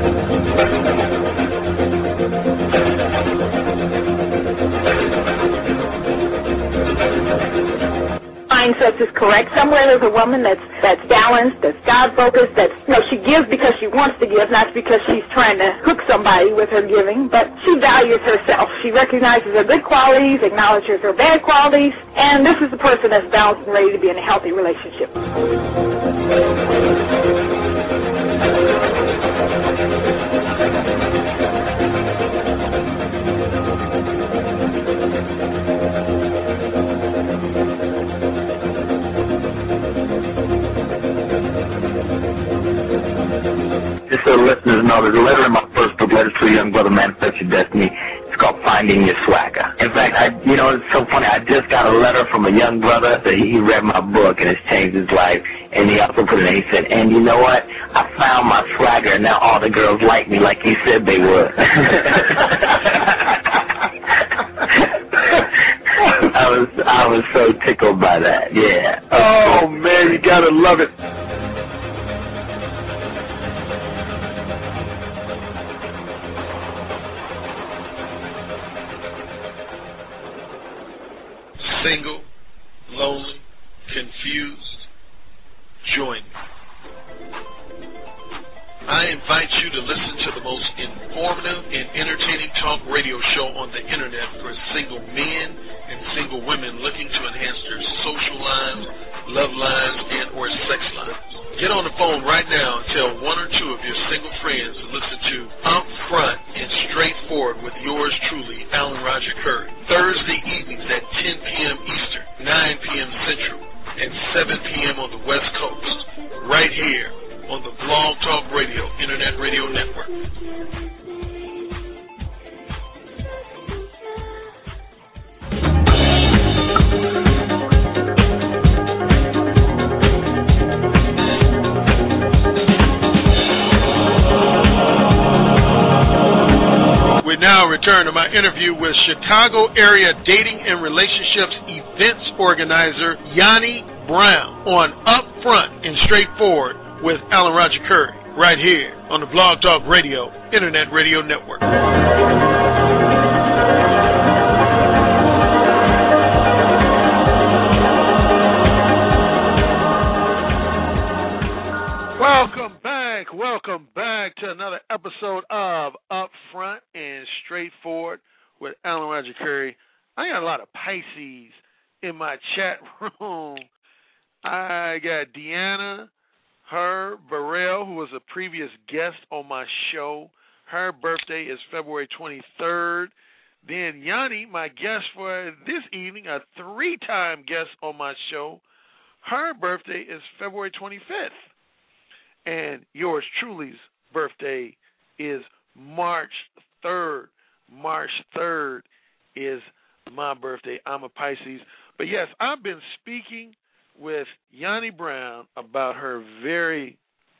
Mindset is correct. Somewhere there's a woman that's balanced, that's God-focused, that's she gives because she wants to give, not because she's trying to hook somebody with her giving, but she values herself. She recognizes her good qualities, acknowledges her bad qualities, and this is the person that's balanced and ready to be in a healthy relationship. Just so the listeners know, there's a letter in my first book, Letters to a Young Brother, Manifest Your Destiny. It's called Finding Your Swagger. In fact, it's so funny. I just got a letter from a young brother that he read my book and it's changed his life. And he also put it in. He said, "And you know what? I found my swagger, and now all the girls like me like you said they would." I was so tickled by that. Yeah. Oh man, you gotta love it. Single, lonely, confused, join me. I invite you to listen to the most informative and entertaining talk radio show on the internet for single men and single women looking to enhance their social lives, love lives, and or sex lives. Get on the phone right now and tell one or two of your single friends to listen to Upfront and Straightforward with yours truly, Alan Roger Curry. Thursday evenings at 10 p.m. Eastern, 9 p.m. Central, and 7 p.m. on the West Coast, right here on the Blog Talk Radio Internet Radio Network. We now return to my interview with Chicago area dating and relationships events organizer Yanni Brown on Upfront and Straightforward with Alan Roger Curry, right here on the Blog Talk Radio Internet Radio Network. Welcome back to another episode of Upfront and Straightforward with Alan Roger Curry. I got a lot of Pisces in my chat room. I got Deanna, her Burrell, who was a previous guest on my show. Her birthday is February 23rd. Then Yanni, my guest for this evening, a 3-time guest on my show. Her birthday is February 25th. And yours truly's birthday is March 3rd. March 3rd is my birthday. I'm a Pisces. But yes, I've been speaking with Yanni Brown about her very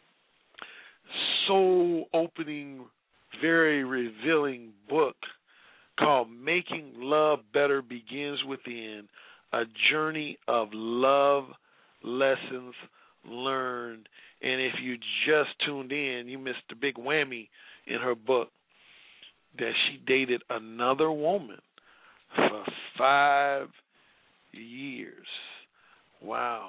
soul-opening, very revealing book called Making Love Better Begins Within, a journey of love lessons learned. And if you just tuned in, you missed the big whammy in her book that she dated another woman for 5 years. Wow.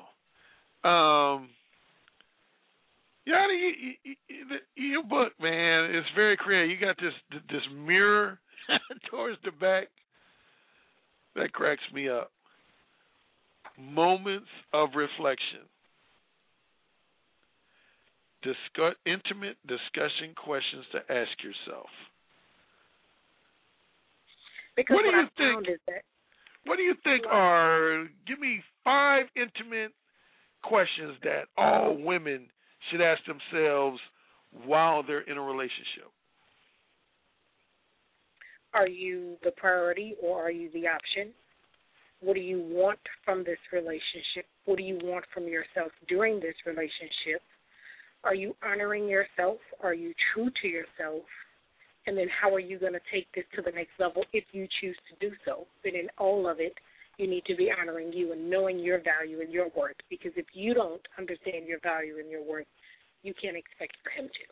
Yanni, your book, man, it's very creative. You got this mirror towards the back that cracks me up. Moments of reflection. Intimate discussion questions to ask yourself. Because what I found is that. What do you think are? Give me 5 intimate questions that all women should ask themselves while they're in a relationship. Are you the priority or are you the option? What do you want from this relationship? What do you want from yourself during this relationship? Are you honoring yourself? Are you true to yourself? And then how are you going to take this to the next level if you choose to do so? But in all of it, you need to be honoring you and knowing your value and your worth. Because if you don't understand your value and your worth, you can't expect for him to.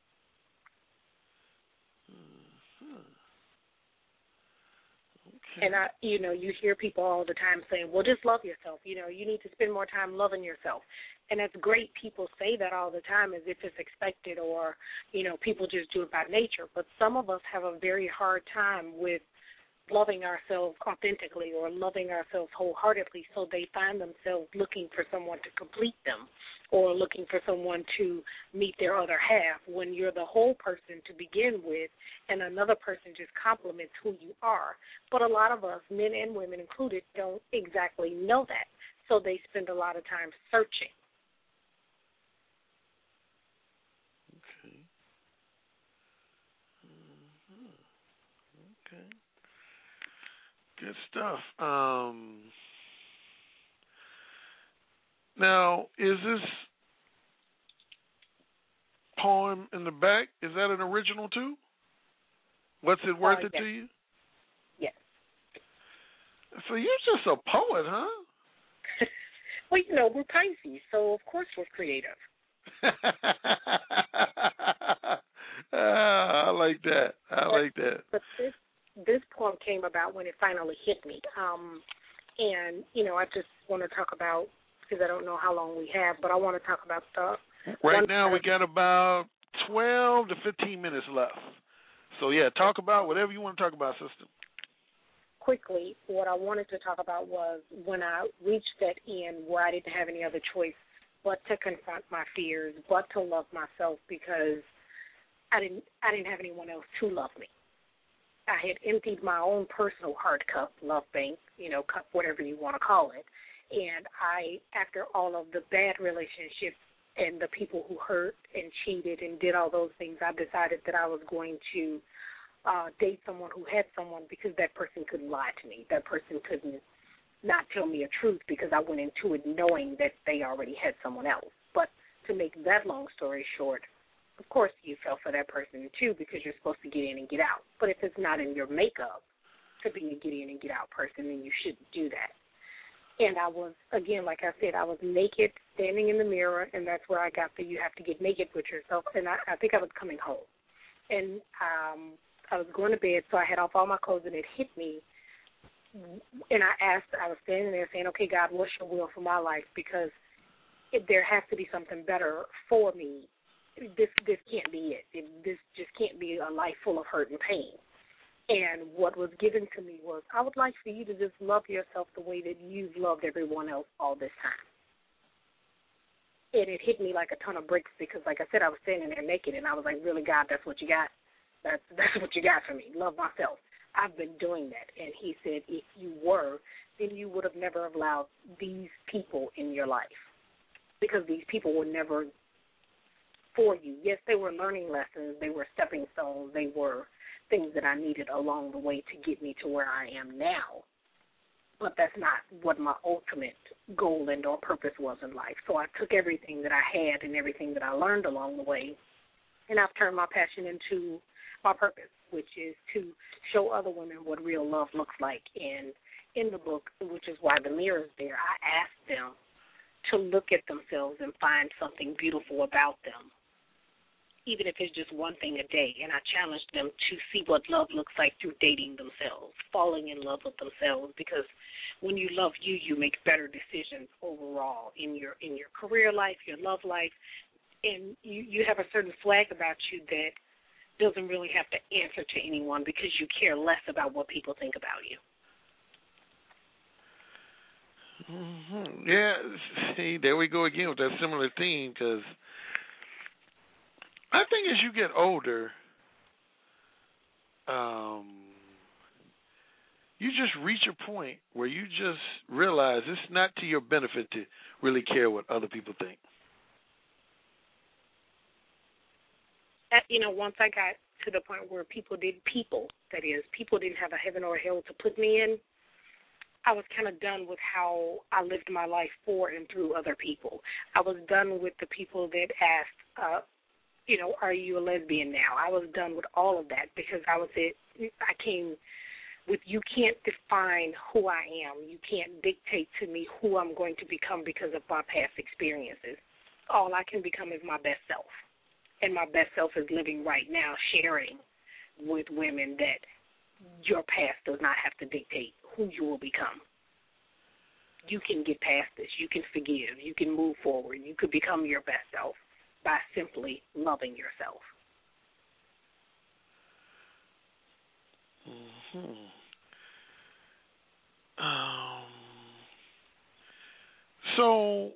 Okay. And you hear people all the time saying, well, just love yourself. You need to spend more time loving yourself. And it's great people say that all the time as if it's expected or, people just do it by nature. But some of us have a very hard time with loving ourselves authentically or loving ourselves wholeheartedly, so they find themselves looking for someone to complete them or looking for someone to meet their other half when you're the whole person to begin with and another person just complements who you are. But a lot of us, men and women included, don't exactly know that, so they spend a lot of time searching. Okay. Good stuff. Now, is this poem in the back, is that an original too? What's it worth it yes. to you? Yes. So you're just a poet, huh? Well, we're Pisces, so of course we're creative. I like that. But this poem came about when it finally hit me. And, I just want to talk about, because I don't know how long we have, but I want to talk about the... Right now we got about 12 to 15 minutes left. So, yeah, talk about whatever you want to talk about, sister. Quickly, what I wanted to talk about was when I reached that end where I didn't have any other choice but to confront my fears, but to love myself, because I didn't have anyone else to love me. I had emptied my own personal heart cup, love bank, cup, whatever you want to call it. And I, after all of the bad relationships and the people who hurt and cheated and did all those things, I decided that I was going to date someone who had someone, because that person couldn't lie to me. That person couldn't not tell me a truth, because I went into it knowing that they already had someone else. But to make that long story short, of course you fell for that person too, because you're supposed to get in and get out. But if it's not in your makeup to be a get in and get out person, then you shouldn't do that. And I was, again, like I said, I was naked, standing in the mirror, and that's where I got the you have to get naked with yourself. And I think I was coming home. And I was going to bed, so I had off all my clothes, and it hit me. And I was standing there saying, okay, God, what's your will for my life? Because there has to be something better for me. This can't be it. This just can't be a life full of hurt and pain. And what was given to me was, I would like for you to just love yourself the way that you've loved everyone else all this time. And it hit me like a ton of bricks, because, like I said, I was standing there naked, and I was like, really, God, that's what you got? That's what you got for me, love myself. I've been doing that. And he said, if you were, then you would have never allowed these people in your life, because these people were never for you. Yes, they were learning lessons. They were stepping stones. They were things that I needed along the way to get me to where I am now. But that's not what my ultimate goal and or purpose was in life. So I took everything that I had and everything that I learned along the way, and I've turned my passion into my purpose, which is to show other women what real love looks like. And in the book, which is why the mirror is there, I asked them to look at themselves and find something beautiful about them, even if it's just one thing a day. And I challenged them to see what love looks like through dating themselves, falling in love with themselves, because when you love you, you make better decisions overall in your career life, your love life, and you have a certain swag about you that doesn't really have to answer to anyone, because you care less about what people think about you. Mm-hmm. Yeah, see, there we go again with that similar theme, because I think as you get older, you just reach a point where you just realize it's not to your benefit to really care what other people think. Once I got to the point where people didn't have a heaven or a hell to put me in, I was kind of done with how I lived my life for and through other people. I was done with the people that asked, are you a lesbian now? I was done with all of that, because I came with, you can't define who I am. You can't dictate to me who I'm going to become because of my past experiences. All I can become is my best self. And my best self is living right now, sharing with women that your past does not have to dictate who you will become. You can get past this. You can forgive. You can move forward. You could become your best self by simply loving yourself. Mm-hmm. So,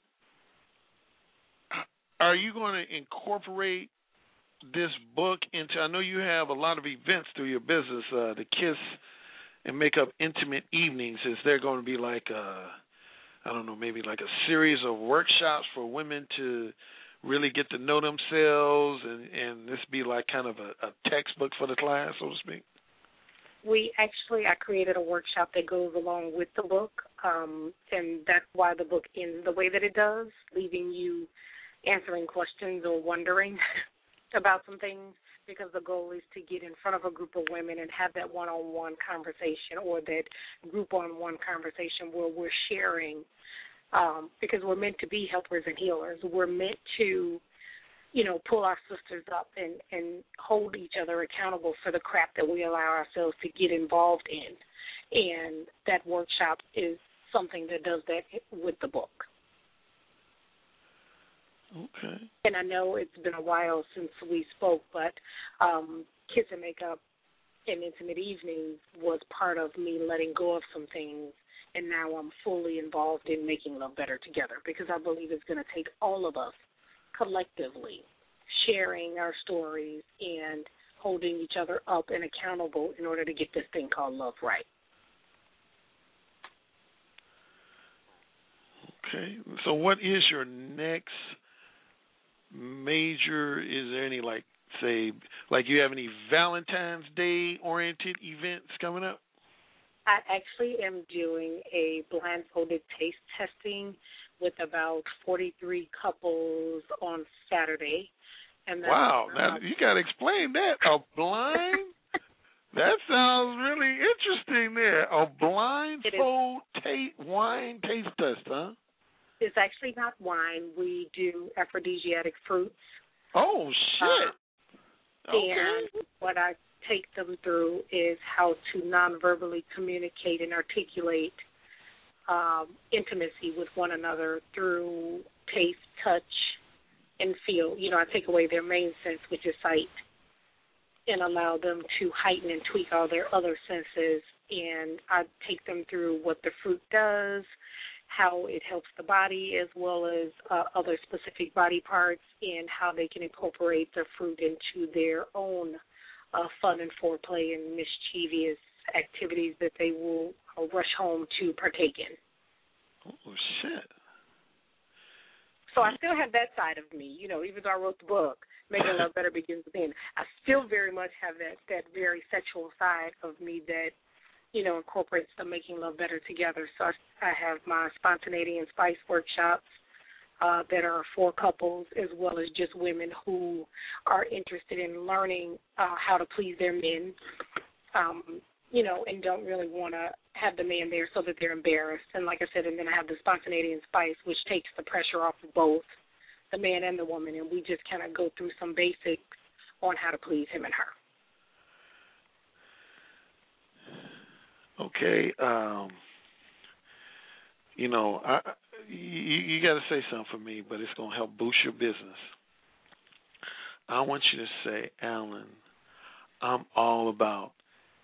are you going to incorporate this book into, I know you have a lot of events through your business, the Kiss and Makeup Intimate Evenings. Is there going to be like maybe like a series of workshops for women to really get to know themselves, and this be like kind of a textbook for the class, so to speak? I created a workshop that goes along with the book, and that's why the book ends the way that it does, leaving you answering questions or wondering about some things, because the goal is to get in front of a group of women and have that one-on-one conversation or that group-on-one conversation where we're sharing, because we're meant to be helpers and healers. We're meant to, pull our sisters up and hold each other accountable for the crap that we allow ourselves to get involved in. And that workshop is something that does that with the book. Okay. And I know it's been a while since we spoke, but Kiss and Makeup and Intimate Evenings was part of me letting go of some things, and now I'm fully involved in making love better together, because I believe it's going to take all of us collectively sharing our stories and holding each other up and accountable in order to get this thing called love right. Okay. So what is your next major, is there any, you have any Valentine's Day oriented events coming up? I actually am doing a blindfolded taste testing with about 43 couples on Saturday. And wow, now you got to explain that. A blind? That sounds really interesting there. A blindfold wine taste test, huh? It's actually not wine. We do aphrodisiac fruits. Oh, shit. Okay. And what I take them through is how to non-verbally communicate and articulate intimacy with one another through taste, touch, and feel. I take away their main sense, which is sight, and allow them to heighten and tweak all their other senses. And I take them through what the fruit does, how it helps the body, as well as other specific body parts, and how they can incorporate the fruit into their own fun and foreplay and mischievous activities that they will rush home to partake in. Oh, shit. So I still have that side of me, even though I wrote the book, Making Love Better Begins Within. I still very much have that very sexual side of me that, incorporates the Making Love Better Together. So I have my Spontaneity and Spice workshops that are for couples, as well as just women who are interested in learning how to please their men, and don't really want to have the man there so that they're embarrassed. And like I said, and then I have the Spontaneity and Spice, which takes the pressure off of both the man and the woman, and we just kind of go through some basics on how to please him and her. Okay. You got to say something for me, but it's going to help boost your business. I want you to say, Alan, I'm all about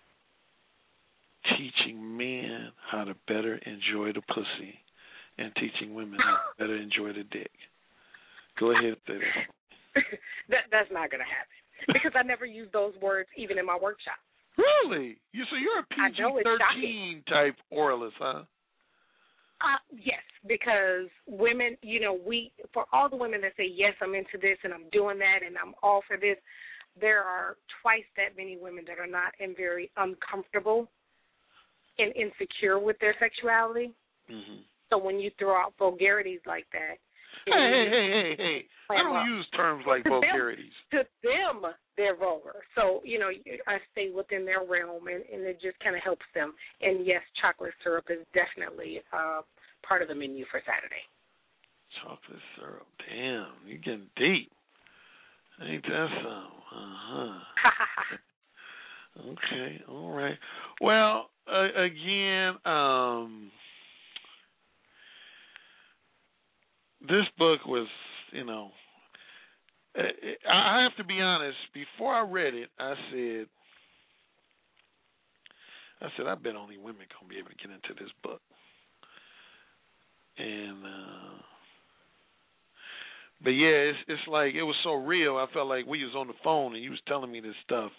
teaching men how to better enjoy the pussy and teaching women how to better enjoy the dick. Go ahead and say that. That's not going to happen, because I never use those words even in my workshop. Really? So you're a PG-13 type oralist, huh? Yes, because women, for all the women that say, yes, I'm into this and I'm doing that and I'm all for this, there are twice that many women that are not and very uncomfortable and insecure with their sexuality. Mm-hmm. So when you throw out vulgarities like that. Hey. I don't use terms like vulgarities. To them, they're vulgar. So, I stay within their realm, and it just kind of helps them. And, yes, chocolate syrup is definitely part of the menu for Saturday. Chocolate syrup. Damn, you're getting deep. Ain't that something? Uh-huh. Okay, all right. Well, again, this book was, I have to be honest, before I read it, I said, I bet only women going to be able to get into this book. And, but yeah, it's like, it was so real, I felt like we was on the phone and you was telling me this stuff,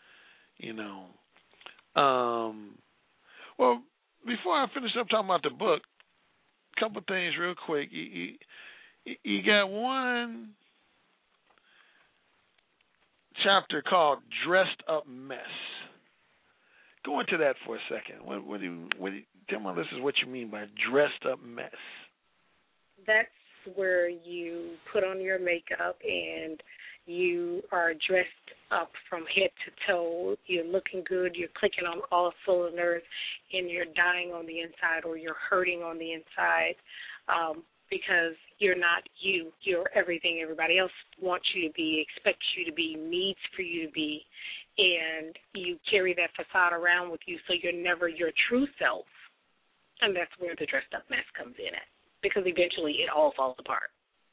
Well, before I finish up talking about the book, a couple of things real quick. You got one chapter called Dressed Up Mess. Go into that for a second. What do you tell my listeners what you mean by dressed up mess? That's where you put on your makeup and you are dressed up from head to toe. You're looking good. You're clicking on all cylinders, and you're dying on the inside, or you're hurting on the inside, because you're not you. You're everything everybody else wants you to be, expects you to be, needs for you to be, and you carry that facade around with you, so you're never your true self. And that's where the dressed up mess comes in at, because eventually it all falls apart.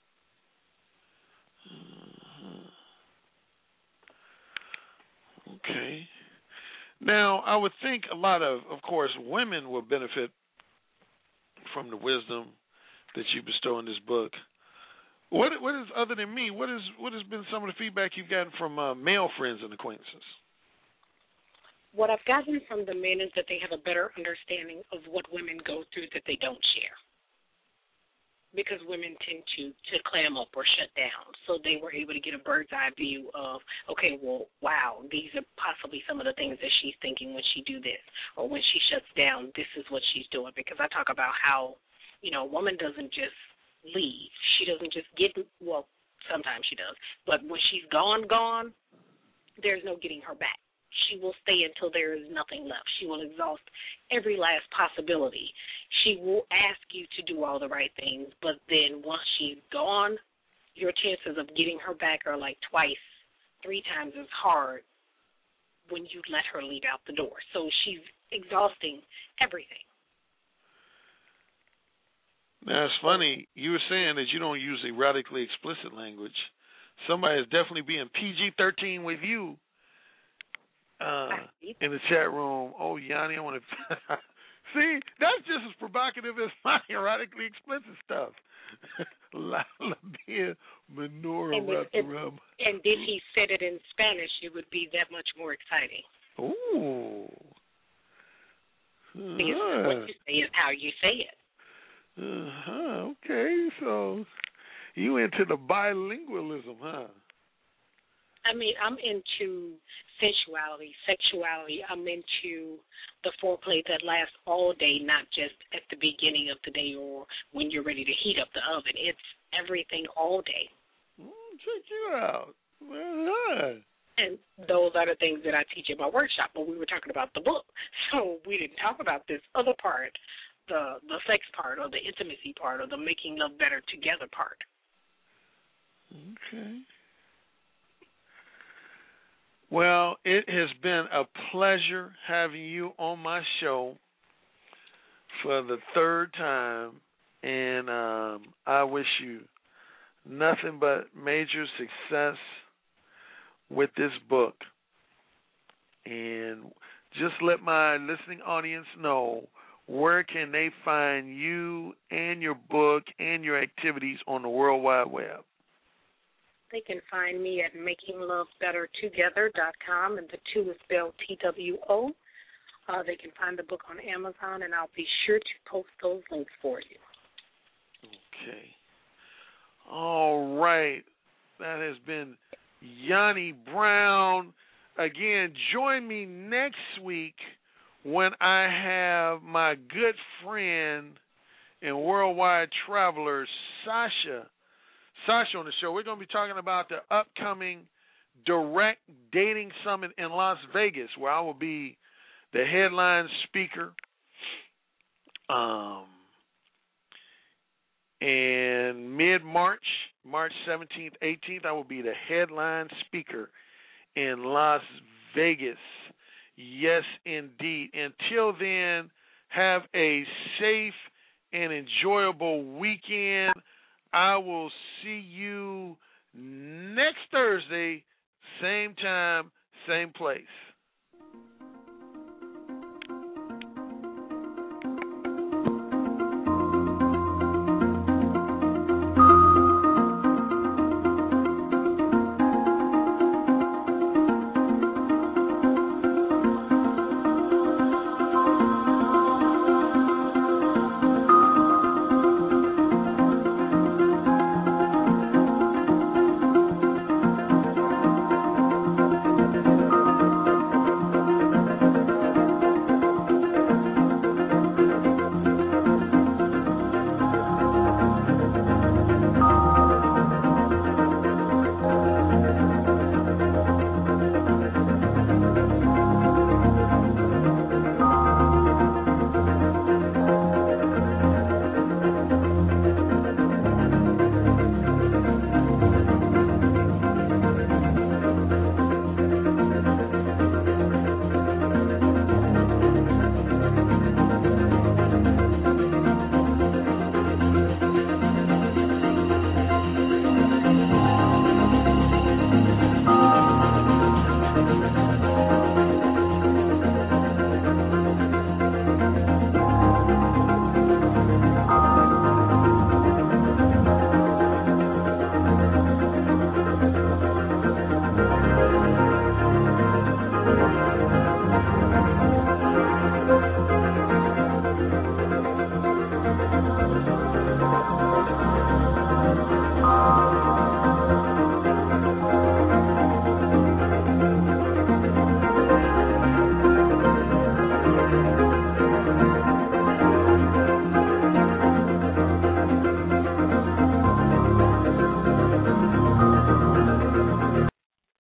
Okay. Now, I would think a lot of course, women will benefit from the wisdom that you bestow in this book. What is, other than me, what has been some of the feedback you've gotten from male friends and acquaintances? What I've gotten from the men is that they have a better understanding of what women go through that they don't share. Because women tend to clam up or shut down. So they were able to get a bird's eye view of, okay, well, wow, these are possibly some of the things that she's thinking when she do this. Or when she shuts down, this is what she's doing. Because I talk about how, a woman doesn't just leave. She doesn't just well, sometimes she does. But when she's gone, there's no getting her back. She will stay until there is nothing left. She will exhaust every last possibility. She will ask you to do all the right things, but then once she's gone, your chances of getting her back are like twice, 3 times as hard when you let her leave out the door. So she's exhausting everything. Now, it's funny, you were saying that you don't use erotically explicit language. Somebody is definitely being PG-13 with you. In the chat room, oh, Yanni, I want to... See, that's just as provocative as my erotically explicit stuff. La Bia Menorah Rub. And if he said it in Spanish, it would be that much more exciting. Ooh. Because what you say is how you say it. Okay, so you into the bilingualism, huh? I mean, I'm into sensuality, sexuality. I'm into the foreplay that lasts all day, not just at the beginning of the day or when you're ready to heat up the oven. It's everything all day. Check you out. And those are the things that I teach in my workshop. But we were talking about the book, so we didn't talk about this other part, the sex part or the intimacy part or the making love better together part. Okay. Well, it has been a pleasure having you on my show for the 3rd time, and I wish you nothing but major success with this book. And just let my listening audience know, where can they find you and your book and your activities on the World Wide Web? They can find me at makinglovebettertogether.com, and the 2 is spelled TWO. They can find the book on Amazon, and I'll be sure to post those links for you. Okay. All right. That has been Yanni Brown. Again, join me next week when I have my good friend and worldwide traveler, Sasha on the show. We're going to be talking about the upcoming Direct Dating Summit in Las Vegas, where I will be the headline speaker. In mid-March, March 17th, 18th, I will be the headline speaker in Las Vegas. Yes, indeed. Until then, have a safe and enjoyable weekend. I will see you next Thursday, same time, same place.